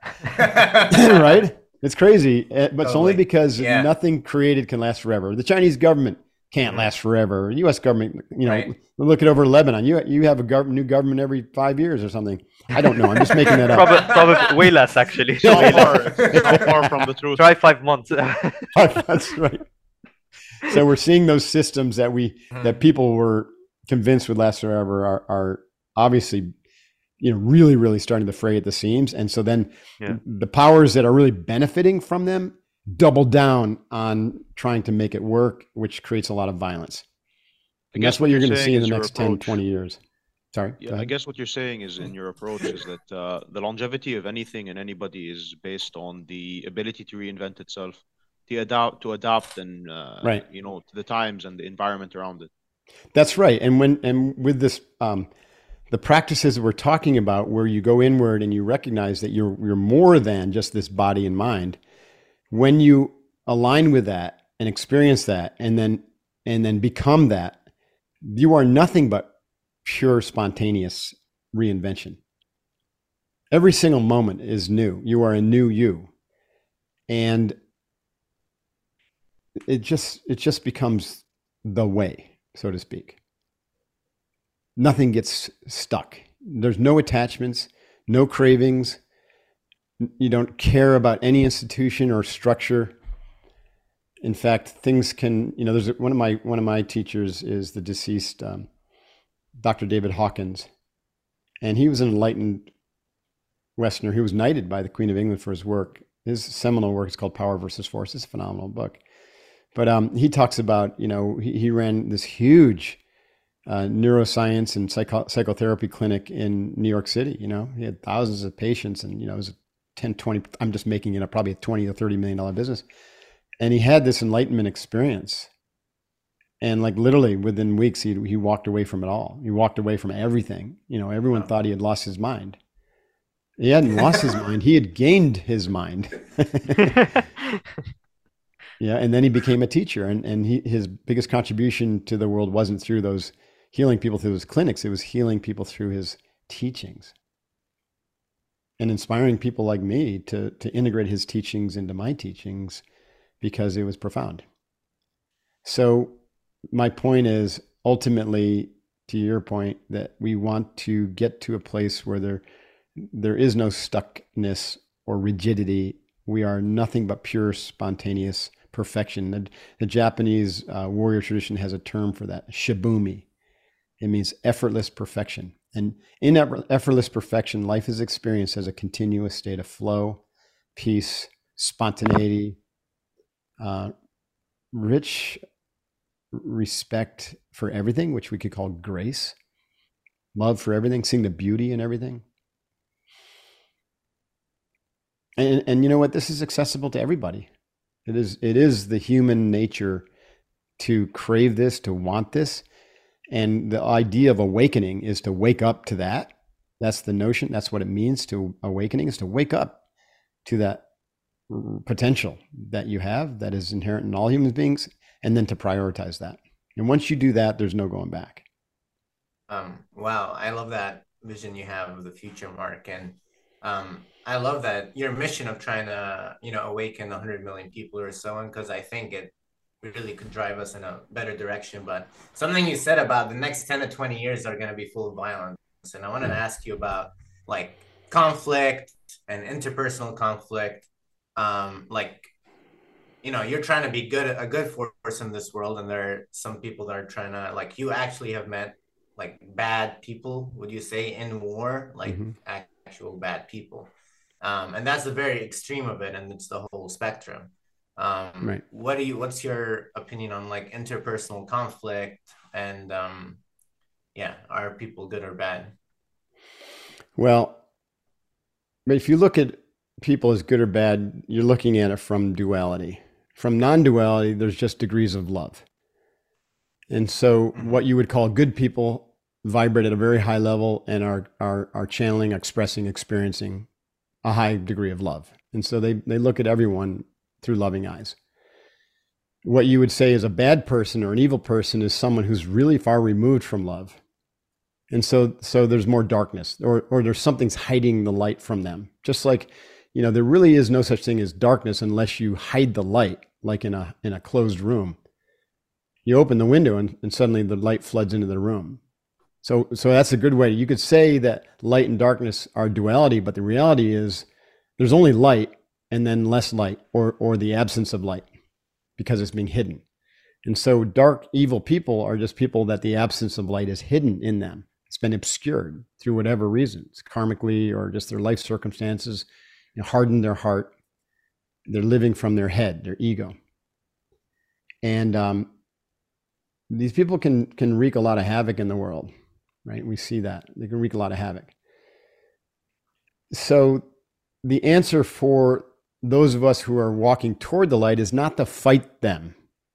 [SPEAKER 1] Right. It's crazy. But totally. It's only because yeah. nothing created can last forever. The Chinese government can't mm-hmm. last forever. U S government, you know, right. look at over Lebanon. You you have a gov- new government every five years or something. I don't know. I'm just making that up.
[SPEAKER 3] Probably, probably way less, actually.
[SPEAKER 5] It's not far, it's not far from the truth.
[SPEAKER 3] Try five months.
[SPEAKER 1] That's right. So we're seeing those systems that we that people were convinced would last forever are, are obviously, you know, really, really starting to fray at the seams. And so then yeah. the powers that are really benefiting from them double down on trying to make it work, which creates a lot of violence. And that's what you're going to see in the next ten, twenty years. Sorry.
[SPEAKER 5] Yeah, I guess what you're saying is in your approach is that uh, the longevity of anything and anybody is based on the ability to reinvent itself. To adapt, to adapt, and uh,
[SPEAKER 1] right.
[SPEAKER 5] you know, to the times and the environment around it.
[SPEAKER 1] That's right. And when and with this, um, the practices that we're talking about, where you go inward and you recognize that you're you're more than just this body and mind. When you align with that and experience that, and then and then become that, you are nothing but pure spontaneous reinvention. Every single moment is new. You are a new you, and it just it just becomes the way, so to speak. Nothing gets stuck. There's no attachments, no cravings. You don't care about any institution or structure. In fact, things can, you know, there's one of my one of my teachers is the deceased um, Doctor David Hawkins, and he was an enlightened Westerner. He was knighted by the Queen of England for his work. His seminal work is called Power versus Force. It's a phenomenal book. But um, he talks about, you know, he, he ran this huge uh, neuroscience and psycho- psychotherapy clinic in New York City. You know, he had thousands of patients, and, you know, it was a ten, twenty, I'm just making it up, probably a twenty or thirty million dollar business. And he had this enlightenment experience. And like literally within weeks, he he walked away from it all. He walked away from everything. You know, everyone wow. thought he had lost his mind. He hadn't lost his mind. He had gained his mind. Yeah, and then he became a teacher, and and he, his biggest contribution to the world wasn't through those healing people through those clinics. It was healing people through his teachings and inspiring people like me to to integrate his teachings into my teachings because it was profound. So my point is ultimately, to your point, that we want to get to a place where there there is no stuckness or rigidity. We are nothing but pure, spontaneous perfection. The, the Japanese uh, warrior tradition has a term for that, shibumi. It means effortless perfection. And in effortless perfection, life is experienced as a continuous state of flow, peace, spontaneity, uh, rich respect for everything, which we could call grace, love for everything, seeing the beauty in everything. And, and you know what? This is accessible to everybody. It is, it is the human nature to crave this, to want this. And the idea of awakening is to wake up to that That's the notion. That's what it means to awakening, is to wake up to that potential that you have that is inherent in all human beings, and then to prioritize that. And once you do that, there's no going back.
[SPEAKER 4] Um, wow, I love that vision you have of the future, Mark. And um, I love that your mission of trying to, you know, awaken one hundred million people or so on, because I think it really could drive us in a better direction. But something you said about the next ten to twenty years are going to be full of violence. And I wanted to ask you about like conflict and interpersonal conflict. Um, like, you know, you're trying to be good, a good force in this world. And there are some people that are trying to, like, you actually have met like bad people, would you say, in war, like mm-hmm. actual bad people. Um, and that's the very extreme of it. And it's the whole spectrum. Um, right. What do you, what's your opinion on like interpersonal conflict and, um, yeah, are people good or bad?
[SPEAKER 1] Well, if you look at people as good or bad, you're looking at it from duality. From non-duality, there's just degrees of love. And so what you would call good people vibrate at a very high level and are are are channeling, expressing, experiencing a high degree of love. And so they they look at everyone through loving eyes. What you would say is a bad person or an evil person is someone who's really far removed from love. And so so there's more darkness, or or there's something's hiding the light from them. Just like, you know, there really is no such thing as darkness unless you hide the light, like in a in a closed room. You open the window and, and suddenly the light floods into the room. So so that's a good way. You could say that light and darkness are duality, but the reality is there's only light and then less light, or or the absence of light, because it's being hidden. And so dark, evil people are just people that the absence of light is hidden in them. It's been obscured through whatever reasons, karmically or just their life circumstances, you know, hardened their heart. They're living from their head, their ego. And um, these people can can wreak a lot of havoc in the world, right? We see that. They can wreak a lot of havoc. So the answer for those of us who are walking toward the light is not to fight them.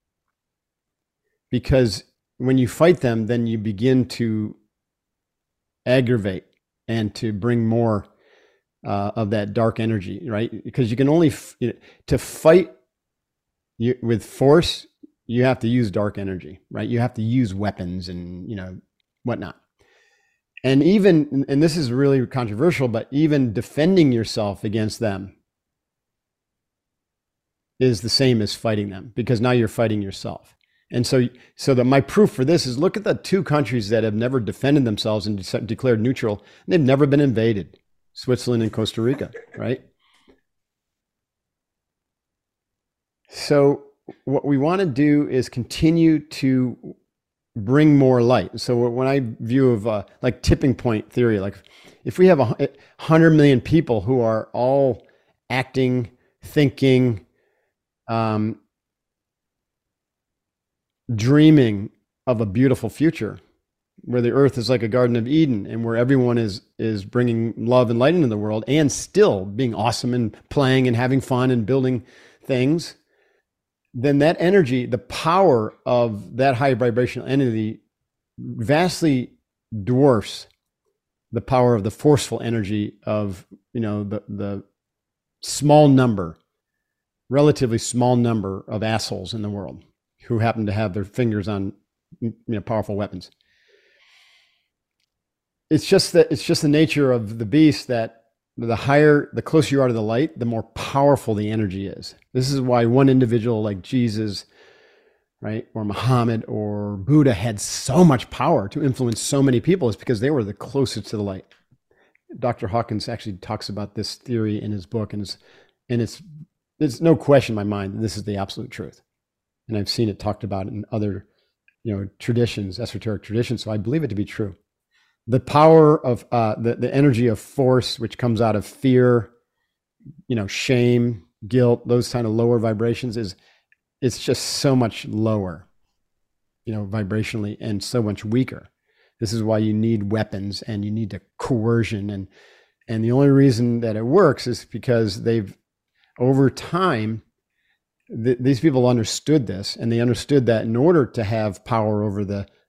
[SPEAKER 1] Because when you fight them, then you begin to aggravate and to bring more uh, of that dark energy, right? Because you can only, f- you know, to fight you, with force, you have to use dark energy, right? You have to use weapons and, you know, whatnot. And even, and this is really controversial, but even defending yourself against them is the same as fighting them, because now you're fighting yourself. And so, so that my proof for this is, look at the two countries that have never defended themselves and de- declared neutral. And they've never been invaded, Switzerland and Costa Rica, right? So what we want to do is continue to bring more light. So when I view of uh, like tipping point theory, like if we have a hundred million people who are all acting, thinking, um, dreaming of a beautiful future where the earth is like a Garden of Eden and where everyone is is bringing love and light into the world and still being awesome and playing and having fun and building things, then that energy, the power of that high vibrational entity vastly dwarfs the power of the forceful energy of, you know, the the small number, relatively small number of assholes in the world who happen to have their fingers on, you know, powerful weapons. It's just that it's just the nature of the beast that the higher, the closer you are to the light, the more powerful the energy is. This is why one individual like Jesus, right, or Muhammad or Buddha had so much power to influence so many people, is because they were the closest to the light. Doctor Hawkins actually talks about this theory in his book, and it's, and it's, it's no question in my mind that this is the absolute truth. And I've seen it talked about in other, you know, traditions, esoteric traditions. So I believe it to be true. The power of uh, the, the energy of force, which comes out of fear, you know, shame, guilt, those kind of lower vibrations, is it's just so much lower, you know, vibrationally, and so much weaker. This is why you need weapons and you need the coercion. And, and the only reason that it works is because they've, over time, th- these people understood this, and they understood that in order to have power over the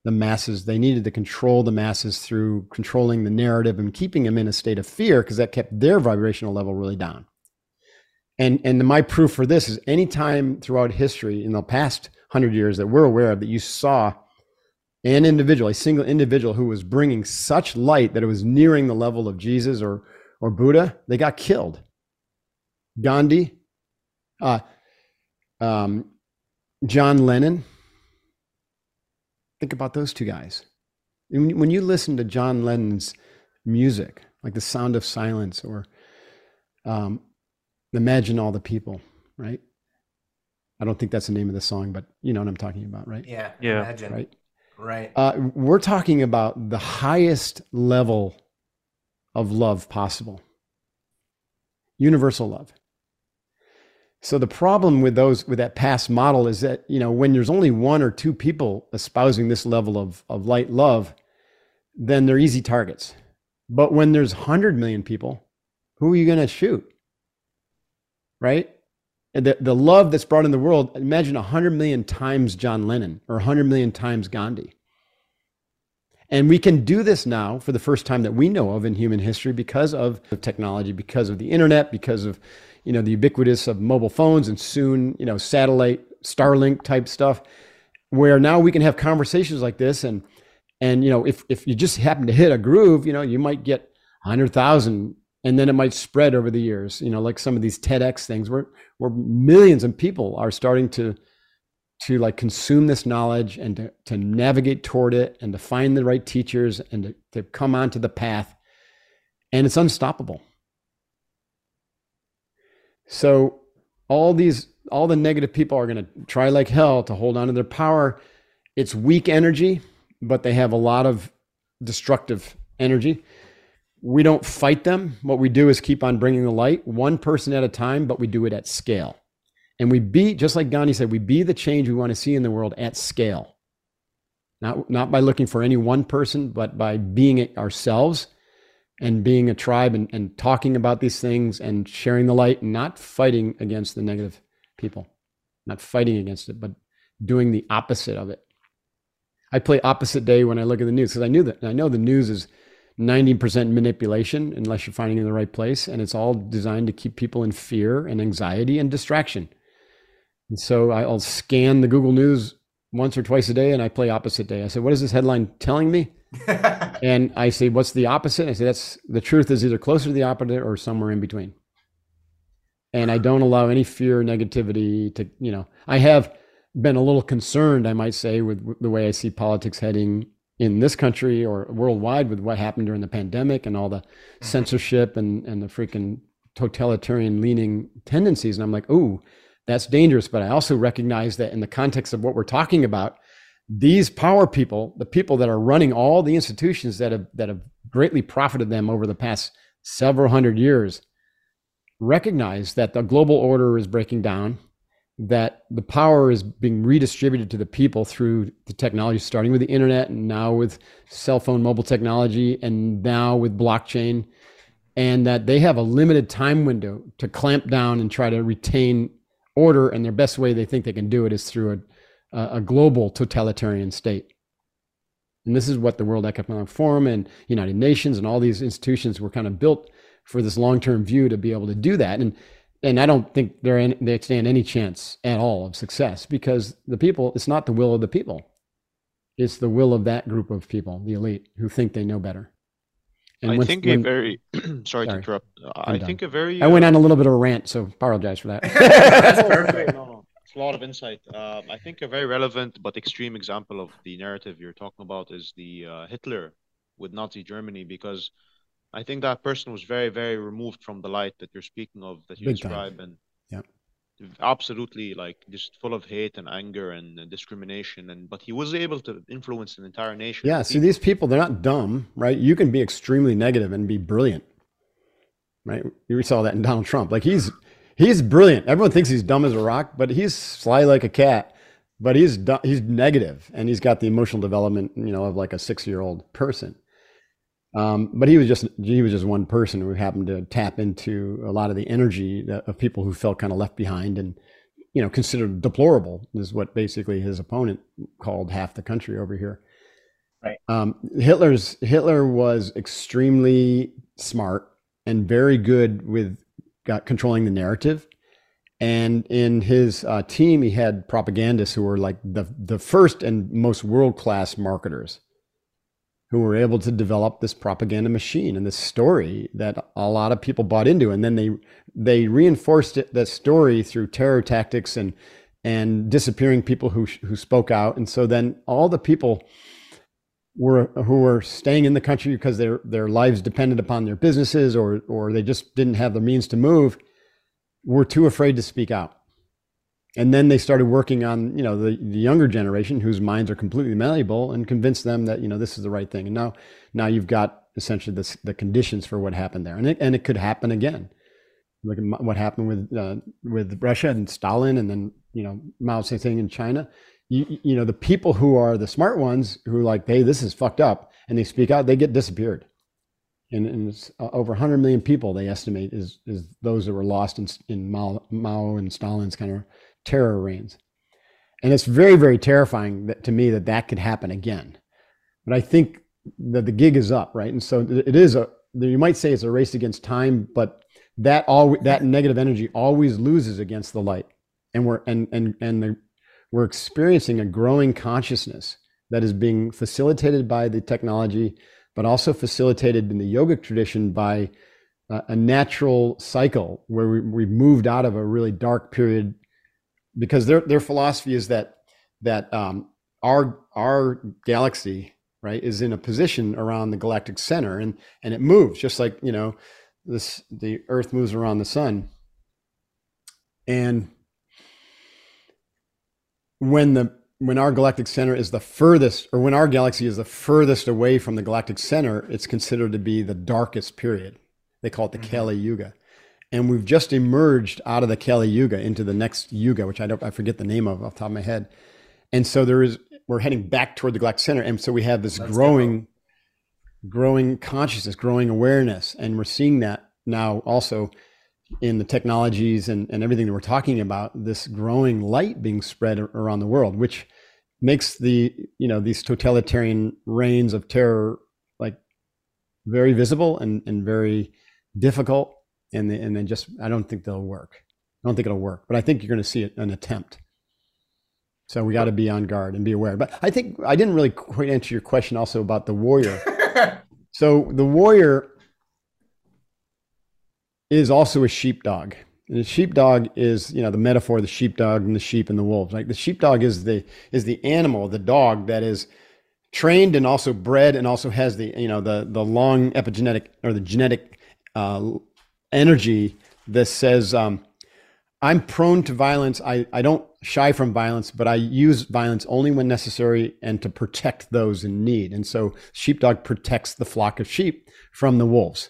[SPEAKER 1] the masses. They needed to control the masses through controlling the narrative and keeping them in a state of fear, because that kept their vibrational level really down. And and my proof for this is anytime throughout history in the past hundred years that we're aware of that you saw an individual, a single individual who was bringing such light that it was nearing the level of Jesus or or Buddha, they got killed. Gandhi, uh, um, John Lennon. Think about those two guys. When you listen to John Lennon's music, like The Sound of Silence or um, Imagine All the People, right? I don't think that's the name of the song, but you know what I'm talking about, right?
[SPEAKER 4] Yeah,
[SPEAKER 3] Yeah.
[SPEAKER 4] Imagine.
[SPEAKER 1] Right.
[SPEAKER 4] Right.
[SPEAKER 1] Uh, we're talking about the highest level of love possible. Universal love. So the problem with those, with that past model is that, you know, when there's only one or two people espousing this level of, of light love, then they're easy targets. But when there's one hundred million people, who are you going to shoot? Right? And the, the love that's brought in the world, imagine one hundred million times John Lennon or one hundred million times Gandhi. And we can do this now for the first time that we know of in human history because of technology, because of the internet, because of, you know, the ubiquitous of mobile phones and soon, you know, satellite, Starlink type stuff, where now we can have conversations like this. And, and, you know, if, if you just happen to hit a groove, you know, you might get one hundred thousand and then it might spread over the years, you know, like some of these TEDx things where, where millions of people are starting to, to like consume this knowledge and to, to navigate toward it and to find the right teachers and to, to come onto the path. And it's unstoppable. So all these, all the negative people are going to try like hell to hold on to their power. It's weak energy, but they have a lot of destructive energy. We don't fight them. What we do is keep on bringing the light, one person at a time, but we do it at scale. And we be, just like Gandhi said, we be the change we want to see in the world at scale. Not, not by looking for any one person, but by being it ourselves and being a tribe and, and talking about these things and sharing the light and not fighting against the negative people, not fighting against it, but doing the opposite of it. I play opposite day when I look at the news because I knew that I know the news is ninety percent manipulation unless you're finding it in the right place. And it's all designed to keep people in fear and anxiety and distraction. And so I'll scan the Google News once or twice a day and I play opposite day. I said, what is this headline telling me? And I say, what's the opposite? I say, that's the truth is either closer to the opposite or somewhere in between. And I don't allow any fear or negativity to, you know, I have been a little concerned, I might say, with the way I see politics heading in this country or worldwide with what happened during the pandemic and all the censorship and, and the freaking totalitarian leaning tendencies. And I'm like, oh, that's dangerous. But I also recognize that in the context of what we're talking about, these power people, the people that are running all the institutions that have that have greatly profited them over the past several hundred years, recognize that the global order is breaking down, that the power is being redistributed to the people through the technology, starting with the internet and now with cell phone mobile technology and now with blockchain, and that they have a limited time window to clamp down and try to retain order. And their best way they think they can do it is through a, a global totalitarian state. And this is what the World Economic Forum and United Nations and all these institutions were kind of built for, this long-term view to be able to do that. And And I don't think they're in, they stand any chance at all of success because the people, it's not the will of the people. It's the will of that group of people, the elite, who think they know better. And
[SPEAKER 5] I
[SPEAKER 1] when,
[SPEAKER 5] think
[SPEAKER 1] when,
[SPEAKER 5] a very, sorry,
[SPEAKER 1] sorry,
[SPEAKER 5] to interrupt.
[SPEAKER 1] I'm
[SPEAKER 5] I
[SPEAKER 1] done.
[SPEAKER 5] think a very.
[SPEAKER 1] I went on a little bit of a rant, so apologize for that.
[SPEAKER 5] That's perfect. No, no, it's a lot of insight. Um, I think a very relevant but extreme example of the narrative you're talking about is the uh, Hitler with Nazi Germany, because I think that person was very, very removed from the light that you're speaking of, that you
[SPEAKER 1] Big
[SPEAKER 5] describe,
[SPEAKER 1] time.
[SPEAKER 5] and
[SPEAKER 1] Yeah.
[SPEAKER 5] absolutely like just full of hate and anger and uh, discrimination. And but he was able to influence an entire nation.
[SPEAKER 1] Yeah. See, these people, they're not dumb, right? You can be extremely negative and be brilliant, right? You saw that in Donald Trump. Like he's he's brilliant. Everyone thinks he's dumb as a rock, but he's sly like a cat. But he's he's negative, and he's got the emotional development, you know, of like a six-year-old person. Um, but he was just he was just one person who happened to tap into a lot of the energy that, of people who felt kind of left behind and, you know, considered deplorable, is what basically his opponent called half the country over here.
[SPEAKER 2] Right.
[SPEAKER 1] Um, Hitler's Hitler was extremely smart and very good with got controlling the narrative. And in his uh, team, he had propagandists who were like the the first and most world class marketers, who were able to develop this propaganda machine and this story that a lot of people bought into. And then they they reinforced it, that story through terror tactics and and disappearing people who who spoke out. And so then all the people were who were staying in the country because their their lives depended upon their businesses, or or they just didn't have the means to move, were too afraid to speak out. And then they started working on, you know, the, the younger generation whose minds are completely malleable, and convince them that, you know, this is the right thing. And now, now you've got essentially this, the conditions for what happened there, and it, and it could happen again. Look at what happened with uh, with Russia and Stalin, and then, you know, Mao Zedong in China. You, you know, the people who are the smart ones who are like, hey, this is fucked up, and they speak out, they get disappeared. And, and it's uh, over one hundred million people, they estimate, is is those that were lost in, in Mao, Mao and Stalin's kind of terror reigns. And it's very, very terrifying that, to me, that that could happen again. But I think that the gig is up, right? And so it is a, you might say it's a race against time, but that all that negative energy always loses against the light. And we're and and and the, we're experiencing a growing consciousness that is being facilitated by the technology, but also facilitated in the yogic tradition by uh, a natural cycle where we, we've moved out of a really dark period. Because their their philosophy is that that um, our our galaxy, right, is in a position around the galactic center, and and it moves just like, you know, this the Earth moves around the sun. And when the when our galactic center is the furthest, or when our galaxy is the furthest away from the galactic center, it's considered to be the darkest period. They call it the mm-hmm. Kali Yuga. And we've just emerged out of the Kali Yuga into the next Yuga, which I don't, I forget the name of off the top of my head. And so there is, we're heading back toward the galactic center. And so we have this Let's growing, growing consciousness, growing awareness. And we're seeing that now also in the technologies and, and everything that we're talking about, this growing light being spread around the world, which makes the, you know, these totalitarian reigns of terror like very visible and, and very difficult. And they, and then just, I don't think they'll work. I don't think it'll work, but I think you're going to see an attempt. So we got to be on guard and be aware. But I think I didn't really quite answer your question also about the warrior. So the warrior is also a sheepdog. And the sheepdog is, you know, the metaphor of the sheepdog and the sheep and the wolves. Like the sheepdog is the is the animal, the dog that is trained and also bred and also has the, you know, the the long epigenetic or the genetic uh, energy that says, um, I'm prone to violence. I, I don't shy from violence, but I use violence only when necessary and to protect those in need. And so sheepdog protects the flock of sheep from the wolves.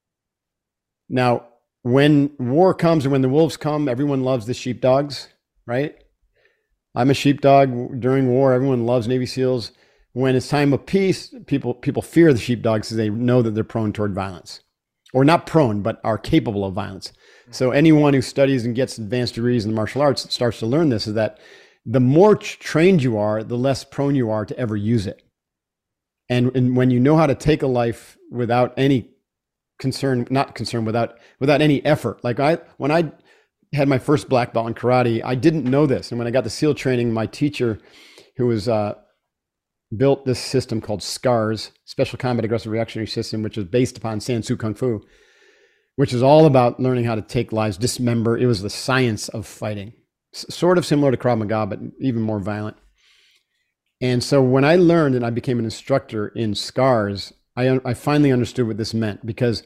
[SPEAKER 1] Now, when war comes and when the wolves come, everyone loves the sheepdogs, right? I'm a sheepdog during war. Everyone loves Navy SEALs. When it's time of peace, people people fear the sheepdogs because they know that they're prone toward violence. Or not prone, but are capable of violence. So anyone who studies and gets advanced degrees in the martial arts starts to learn this, is that the more trained you are, the less prone you are to ever use it. And, and when you know how to take a life without any concern, not concern, without without any effort. Like I, when I had my first black belt in karate, I didn't know this. And when I got the SEAL training, my teacher, who was uh, built this system called SCARS, Special Combat Aggressive Reactionary System, which is based upon Sansu Kung Fu, which is all about learning how to take lives, dismember. It was the science of fighting, S- sort of similar to Krav Maga, but even more violent. And so when I learned and I became an instructor in SCARS, I, I finally understood what this meant, because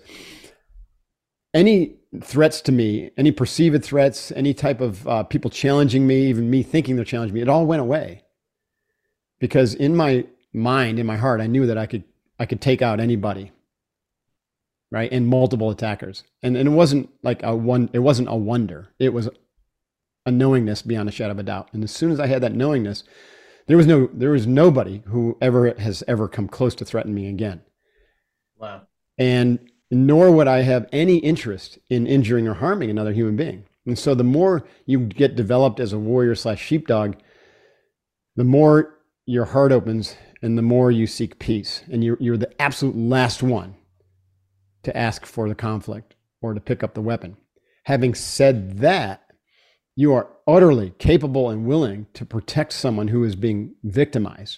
[SPEAKER 1] any threats to me, any perceived threats, any type of uh, people challenging me, even me thinking they're challenging me, it all went away. Because in my mind, in my heart, I knew that I could I could take out anybody, right? And multiple attackers. And, and it wasn't like a one, it wasn't a wonder. It was a knowingness beyond a shadow of a doubt. And as soon as I had that knowingness, there was no, there was nobody who ever has ever come close to threaten me again.
[SPEAKER 4] Wow.
[SPEAKER 1] And nor would I have any interest in injuring or harming another human being. And so the more you get developed as a warrior slash sheepdog, the more your heart opens and the more you seek peace. And you're, you're the absolute last one to ask for the conflict or to pick up the weapon. Having said that, you are utterly capable and willing to protect someone who is being victimized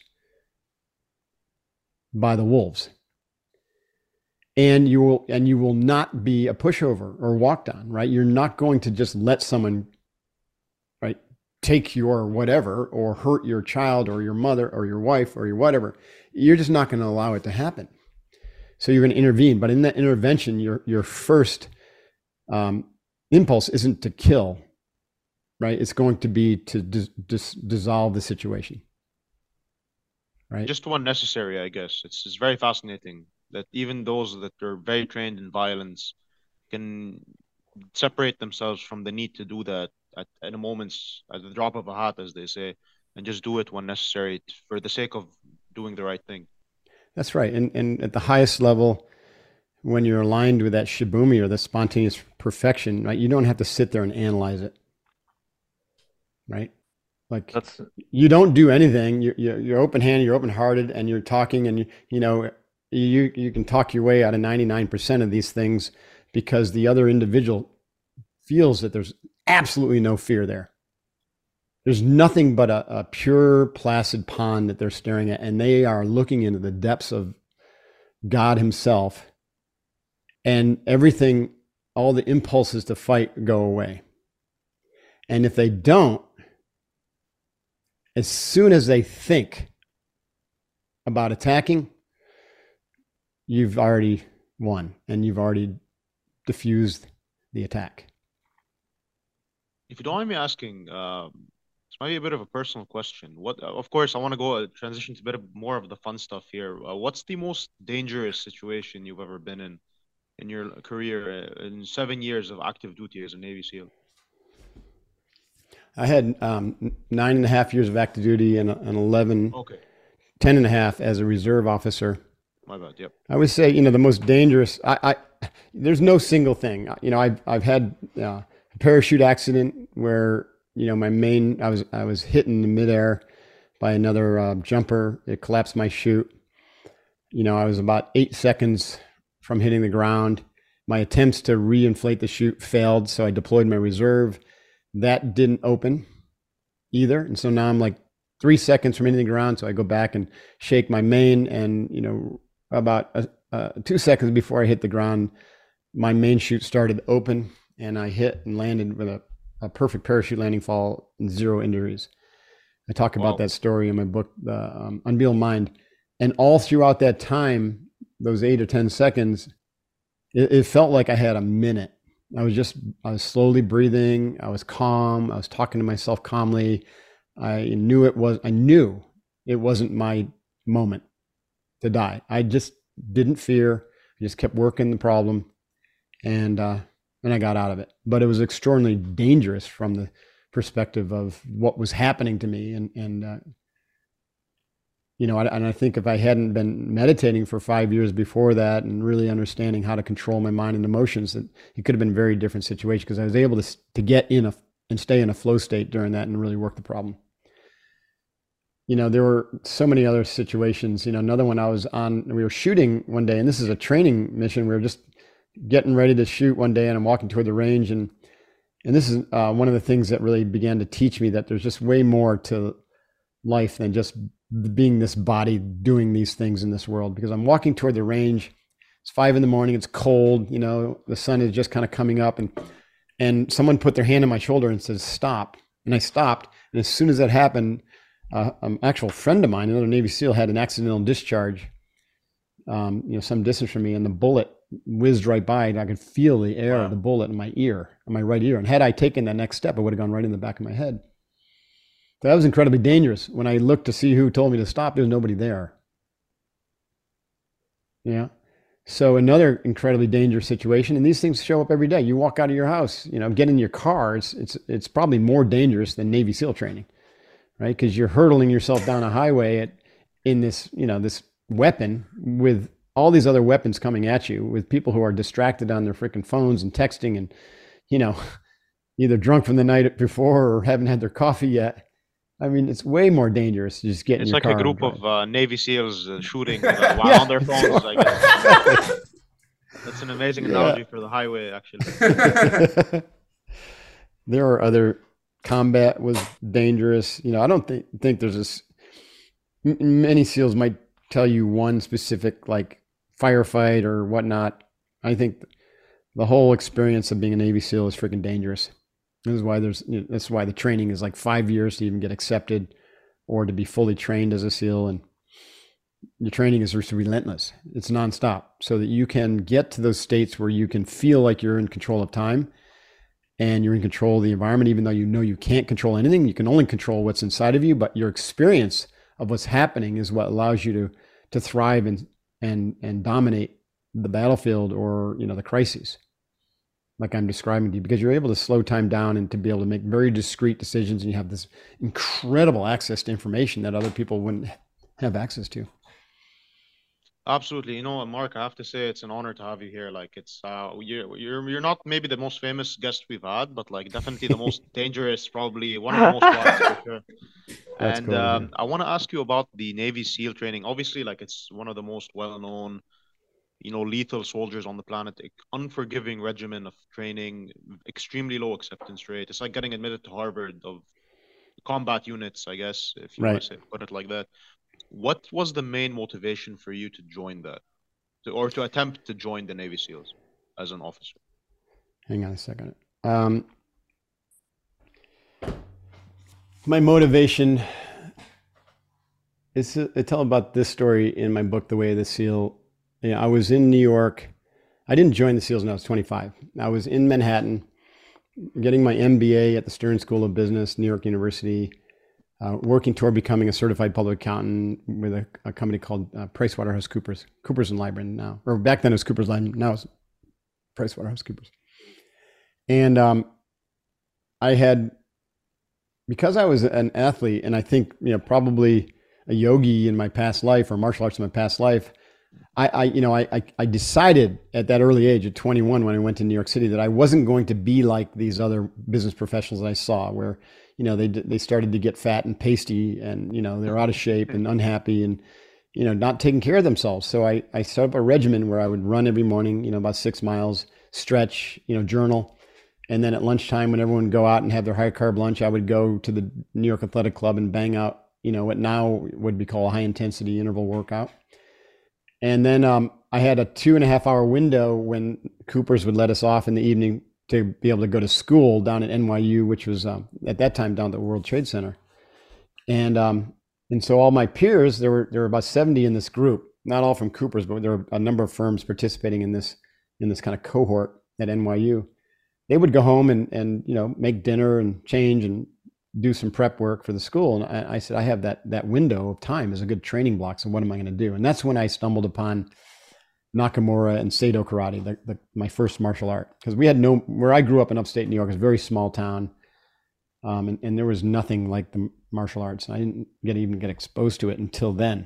[SPEAKER 1] by the wolves. And you will, and you will not be a pushover or walked on, right? You're not going to just let someone, right, take your whatever or hurt your child or your mother or your wife or your whatever. You're just not going to allow it to happen. So you're going to intervene. But in that intervention, your your first um, impulse isn't to kill, right? It's going to be to dis- dis- dissolve the situation, right?
[SPEAKER 5] Just one necessary, I guess. It's, it's very fascinating that even those that are very trained in violence can separate themselves from the need to do that at, at a moment's, at the drop of a hat, as they say, and just do it when necessary for the sake of doing the right thing.
[SPEAKER 1] That's right. And, and at the highest level, when you're aligned with that shibumi or the spontaneous perfection, right, you don't have to sit there and analyze it, right? Like That's... you don't do anything. You're, you're, you're open-handed, you're open-hearted, and you're talking, and you, you know, you you can talk your way out of ninety-nine percent of these things because the other individual feels that there's absolutely no fear there. There's nothing but a, a pure, placid pond that they're staring at, and they are looking into the depths of God himself, and everything, all the impulses to fight go away. And if they don't, as soon as they think about attacking, you've already won and you've already diffused the attack.
[SPEAKER 5] If you don't mind me asking, um, this might be a bit of a personal question. What, of course, I want to go uh, transition to a bit of more of the fun stuff here. Uh, what's the most dangerous situation you've ever been in in your career uh, in seven years of active duty as a Navy SEAL?
[SPEAKER 1] I had um, nine and a half years of active duty and, and eleven,
[SPEAKER 5] okay.
[SPEAKER 1] ten and a half as a reserve officer.
[SPEAKER 5] My bad. Yep.
[SPEAKER 1] I would say, you know, the most dangerous, I, I there's no single thing, you know, I've, I've had uh, a parachute accident where, you know, my main, I was, I was hit in the midair by another uh, jumper. It collapsed my chute. You know, I was about eight seconds from hitting the ground. My attempts to reinflate the chute failed. So I deployed my reserve. That didn't open either. And so now I'm like three seconds from hitting the ground. So I go back and shake my main, and, you know, about uh, uh, two seconds before I hit the ground, my main chute started to open, and I hit and landed with a, a perfect parachute landing fall and zero injuries. I talk about wow. that story in my book, The um, Unbeatable Mind. And all throughout that time, those eight or ten seconds, it, it felt like I had a minute. I was just, I was slowly breathing. I was calm. I was talking to myself calmly. I knew it was, I knew it wasn't my moment to die. I just didn't fear. I just kept working the problem, and uh, and I got out of it. But it was extraordinarily dangerous from the perspective of what was happening to me, and and uh, you know, and I think if I hadn't been meditating for five years before that and really understanding how to control my mind and emotions, that it could have been a very different situation, because I was able to to get in a and stay in a flow state during that and really work the problem. You know, there were so many other situations. You know, another one I was on, we were shooting one day, and this is a training mission. We were just getting ready to shoot one day, and I'm walking toward the range. And, and this is uh, one of the things that really began to teach me that there's just way more to life than just being this body doing these things in this world. Because I'm walking toward the range. It's five in the morning. It's cold. You know, the sun is just kind of coming up, and, and someone put their hand on my shoulder and says, "Stop." And I stopped. And as soon as that happened, Uh, an actual friend of mine, another Navy SEAL, had an accidental discharge, um, you know, some distance from me, and the bullet whizzed right by, and I could feel the air wow. of the bullet in my ear, in my right ear. And had I taken that next step, it would have gone right in the back of my head. So that was incredibly dangerous. When I looked to see who told me to stop, there was nobody there. Yeah. So another incredibly dangerous situation, and these things show up every day. You walk out of your house, you know, get in your car. It's it's it's probably more dangerous than Navy SEAL training. Right? Because you're hurtling yourself down a highway at, in this, you know, this weapon with all these other weapons coming at you, with people who are distracted on their freaking phones and texting, and, you know, either drunk from the night before or haven't had their coffee yet. I mean, it's way more dangerous to just get in
[SPEAKER 5] It's
[SPEAKER 1] your
[SPEAKER 5] like
[SPEAKER 1] car
[SPEAKER 5] a
[SPEAKER 1] and
[SPEAKER 5] group
[SPEAKER 1] drive.
[SPEAKER 5] of uh, Navy SEALs uh, shooting uh, while
[SPEAKER 1] Yeah.
[SPEAKER 5] on their phones. I guess. That's an amazing
[SPEAKER 1] Yeah.
[SPEAKER 5] analogy for the highway, actually.
[SPEAKER 1] There are other combat was dangerous. You know, I don't think think there's this. m- Many SEALs might tell you one specific like firefight or whatnot. I think the whole experience of being a Navy SEAL is freaking dangerous. This is why there's. You know, that's why the training is like five years to even get accepted, or to be fully trained as a SEAL. And your training is just relentless. It's nonstop, so that you can get to those states where you can feel like you're in control of time and you're in control of the environment, even though you know you can't control anything. You can only control what's inside of you, but your experience of what's happening is what allows you to to thrive and and and dominate the battlefield, or you know, the crises, like I'm describing to you, because you're able to slow time down and to be able to make very discrete decisions, and you have this incredible access to information that other people wouldn't have access to.
[SPEAKER 5] Absolutely. You know, Mark, I have to say it's an honor to have you here. Like it's uh you're you're you're not maybe the most famous guest we've had, but like definitely the most dangerous, probably one of the most wise for sure.
[SPEAKER 1] That's
[SPEAKER 5] And
[SPEAKER 1] cool to hear.
[SPEAKER 5] um, I want to ask you about the Navy SEAL training. Obviously, like it's one of the most well-known, you know, lethal soldiers on the planet. a- Unforgiving regimen of training, extremely low acceptance rate. It's like getting admitted to Harvard of combat units, I guess, if you want
[SPEAKER 1] Right.
[SPEAKER 5] to say put it like that. What was the main motivation for you to join that, to, or to attempt to join the Navy SEALs as an officer?
[SPEAKER 1] Hang on a second. Um, my motivation is to, I tell about this story in my book, The Way of the SEAL. Yeah, I was in New York. I didn't join the SEALs when I was twenty-five. I was in Manhattan getting my M B A at the Stern School of Business, New York University, uh, working toward becoming a certified public accountant with a, a company called uh, PricewaterhouseCoopers, Coopers and Lybrand now, or back then it was Coopers Lybrand, now it's PricewaterhouseCoopers. And um, I had, because I was an athlete, and I think, you know, probably a yogi in my past life, or martial arts in my past life, I, I you know, I, I, I decided at that early age, at twenty-one, when I went to New York City, that I wasn't going to be like these other business professionals that I saw, where, you know, they they started to get fat and pasty, and you know, they're out of shape and unhappy, and you know, not taking care of themselves. So I I set up a regimen where I would run every morning, you know, about six miles, stretch, you know, journal. And then at lunchtime, when everyone would go out and have their high carb lunch, I would go to the New York Athletic Club and bang out, you know, what now would be called a high intensity interval workout. And then um, I had a two and a half hour window when Coopers would let us off in the evening to be able to go to school down at N Y U, which was um, at that time down at the World Trade Center. And um, and so all my peers, there were there were about seventy in this group, not all from Coopers, but there were a number of firms participating in this in this kind of cohort at N Y U. They would go home and and you know, make dinner and change and do some prep work for the school. And I, I said, I have that that window of time as a good training block. So what am I going to do? And that's when I stumbled upon Nakamura and Seido Karate, the, the, my first martial art. Because we had no, where I grew up in upstate New York, is a very small town. Um, and, and there was nothing like the martial arts. And I didn't get even get exposed to it until then.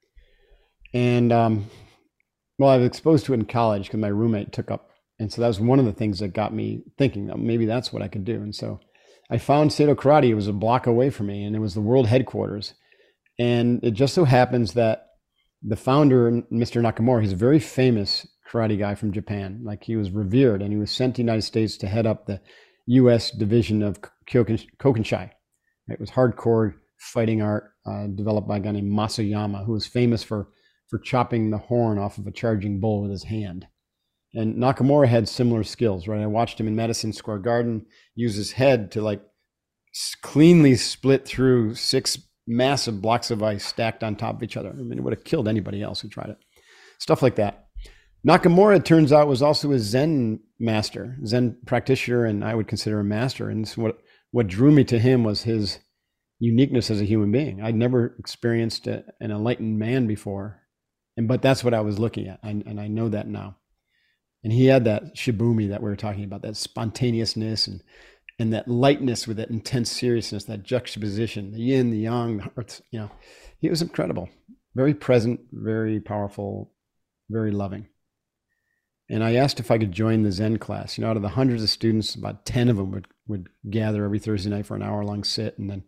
[SPEAKER 1] And um, well, I was exposed to it in college because my roommate took up. And so that was one of the things that got me thinking that maybe that's what I could do. And so I found Seido Karate. It was a block away from me, and it was the world headquarters. And it just so happens that the founder, Mister Nakamura, he's a very famous karate guy from Japan. Like, he was revered, and he was sent to the United States to head up the U S division of Kyokin, Kokushai. It was hardcore fighting art uh, developed by a guy named Masayama, who was famous for, for chopping the horn off of a charging bull with his hand. And Nakamura had similar skills, right? I watched him in Madison Square Garden use his head to like cleanly split through six massive blocks of ice stacked on top of each other. I mean, it would have killed anybody else who tried it. Stuff like that. Nakamura, it turns out, was also a Zen master, Zen practitioner, and I would consider a master. And this, what what drew me to him was his uniqueness as a human being. I'd never experienced a, an enlightened man before, and but that's what I was looking at, I, and I know that now. And he had that shibumi that we were talking about, that spontaneousness and and that lightness with that intense seriousness, that juxtaposition, the yin, the yang, the earth, you know, he was incredible, very present, very powerful, very loving. And I asked if I could join the Zen class. You know, out of the hundreds of students, about ten of them would, would gather every Thursday night for an hour long sit. And then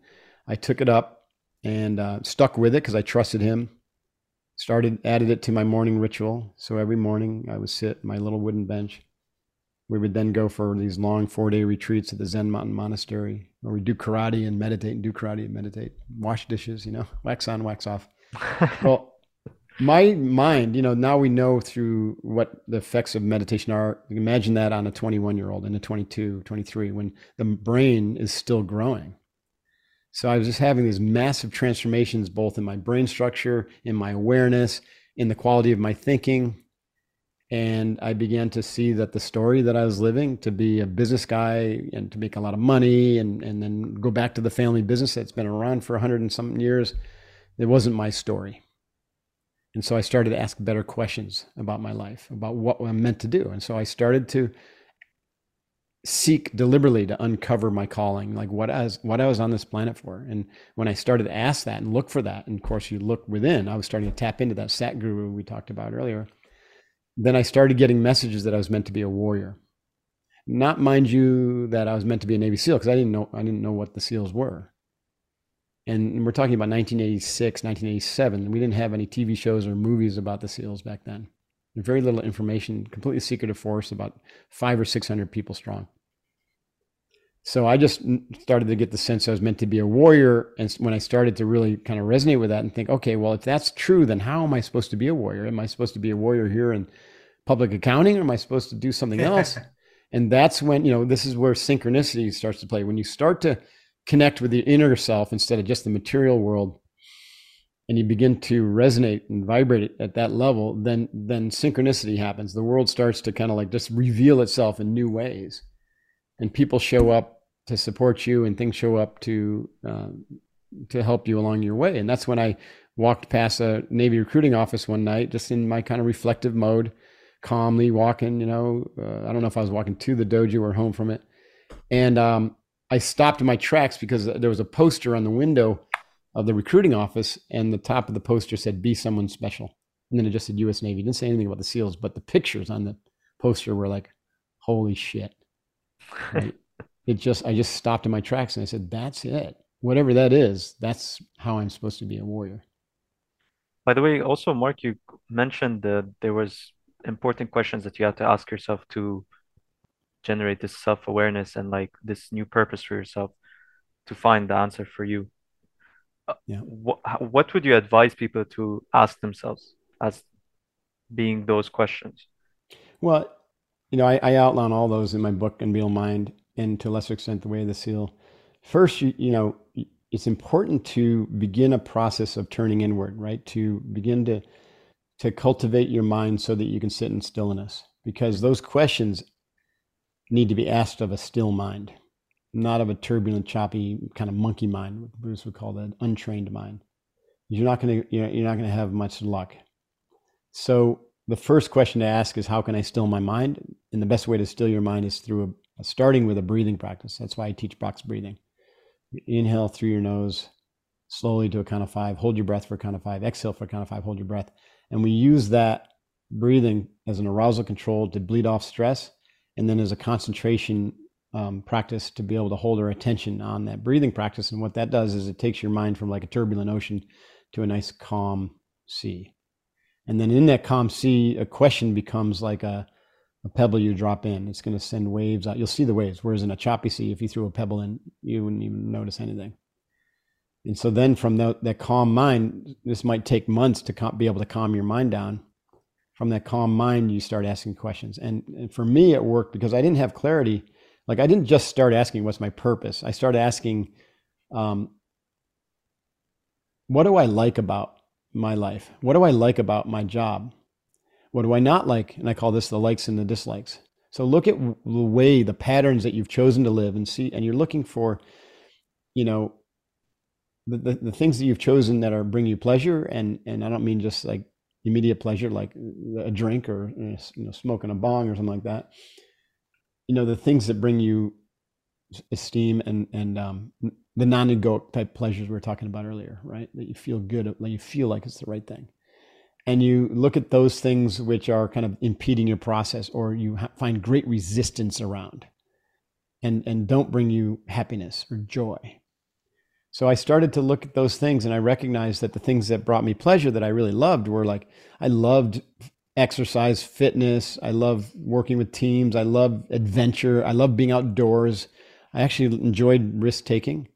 [SPEAKER 1] I took it up and uh, stuck with it because I trusted him. Started, added it to my morning ritual. So every morning I would sit at my little wooden bench. We would then go for these long four-day retreats at the Zen Mountain Monastery, where we do karate and meditate, and do karate and meditate, wash dishes, you know, wax on, wax off. Well, my mind, you know, now we know through what the effects of meditation are. Imagine that on a twenty-one-year-old and a twenty-two, twenty-three, when the brain is still growing. So I was just having these massive transformations, both in my brain structure, in my awareness, in the quality of my thinking. And I began to see that the story that I was living, to be a business guy and to make a lot of money and, and then go back to the family business that's been around for a hundred and something years, it wasn't my story. And so I started to ask better questions about my life, about what I'm meant to do. And so I started to seek deliberately to uncover my calling, like what I was, what I was on this planet for. And when I started to ask that and look for that, and of course you look within, I was starting to tap into that Satguru we talked about earlier. Then I started getting messages that I was meant to be a warrior. Not, mind you, that I was meant to be a Navy SEAL, because I didn't know I didn't know what the SEALs were. And we're talking about nineteen eighty-six, nineteen eighty-seven. We didn't have any T V shows or movies about the SEALs back then. Very little information, completely secretive force, about five or six hundred people strong. So I just started to get the sense I was meant to be a warrior. And when I started to really kind of resonate with that and think, okay, well, if that's true, then how am I supposed to be a warrior? Am I supposed to be a warrior here in public accounting, or am I supposed to do something else? And that's when, you know, this is where synchronicity starts to play. When you start to connect with the inner self instead of just the material world, and you begin to resonate and vibrate at that level, then then synchronicity happens. The world starts to kind of like just reveal itself in new ways. And people show up to support you, and things show up to uh, to help you along your way. And that's when I walked past a Navy recruiting office one night, just in my kind of reflective mode, calmly walking, you know, uh, I don't know if I was walking to the dojo or home from it. And um, I stopped in my tracks because there was a poster on the window of the recruiting office, and the top of the poster said, "Be someone special." And then it just said U S Navy. It didn't say anything about the SEALs, but the pictures on the poster were like, holy shit. Right? It just, I just stopped in my tracks and I said, that's it. Whatever that is, that's how I'm supposed to be a warrior.
[SPEAKER 3] By the way, also, Mark, you mentioned that there was important questions that you had to ask yourself to generate this self-awareness and like this new purpose for yourself, to find the answer for you.
[SPEAKER 1] Yeah.
[SPEAKER 3] What, what would you advise people to ask themselves as being those questions?
[SPEAKER 1] Well, you know, I, I outline all those in my book, Unveil Mind, and to a lesser extent, The Way of the SEAL. First, you, you know, it's important to begin a process of turning inward, right? To begin to to cultivate your mind so that you can sit in stillness, because those questions need to be asked of a still mind, not of a turbulent, choppy kind of monkey mind, what Bruce would call that untrained mind. You're not going to, you're, you're not going to have much luck. So the first question to ask is, how can I still my mind? And the best way to still your mind is through a starting with a breathing practice. That's why I teach box breathing. You inhale through your nose slowly to a count of five, hold your breath for a count of five, exhale for a count of five, hold your breath. And we use that breathing as an arousal control to bleed off stress, and then as a concentration um, practice to be able to hold our attention on that breathing practice. And what that does is it takes your mind from like a turbulent ocean to a nice calm sea. And then in that calm sea, a question becomes like a A pebble you drop in. It's going to send waves out. You'll see the waves. Whereas in a choppy sea, if you threw a pebble in, you wouldn't even notice anything. And so then from that, that calm mind, this might take months to com- be able to calm your mind down. From that calm mind, you start asking questions. And, and for me, it worked because I didn't have clarity. Like I didn't just start asking, what's my purpose? I started asking, um, what do I like about my life? What do I like about my job? What do I not like? And I call this the likes and the dislikes. So look at the way, the patterns that you've chosen to live and see, and you're looking for, you know, the, the, the things that you've chosen that are bring you pleasure. And, and I don't mean just like immediate pleasure, like a drink or, you know, smoking a bong or something like that. You know, the things that bring you esteem and, and um, the non-ego type pleasures we were talking about earlier, right? That you feel good, like you feel like it's the right thing. And you look at those things which are kind of impeding your process, or you ha- find great resistance around, and, and don't bring you happiness or joy. So I started to look at those things, and I recognized that the things that brought me pleasure that I really loved were like, I loved exercise, fitness. I love working with teams. I love adventure. I love being outdoors. I actually enjoyed risk taking.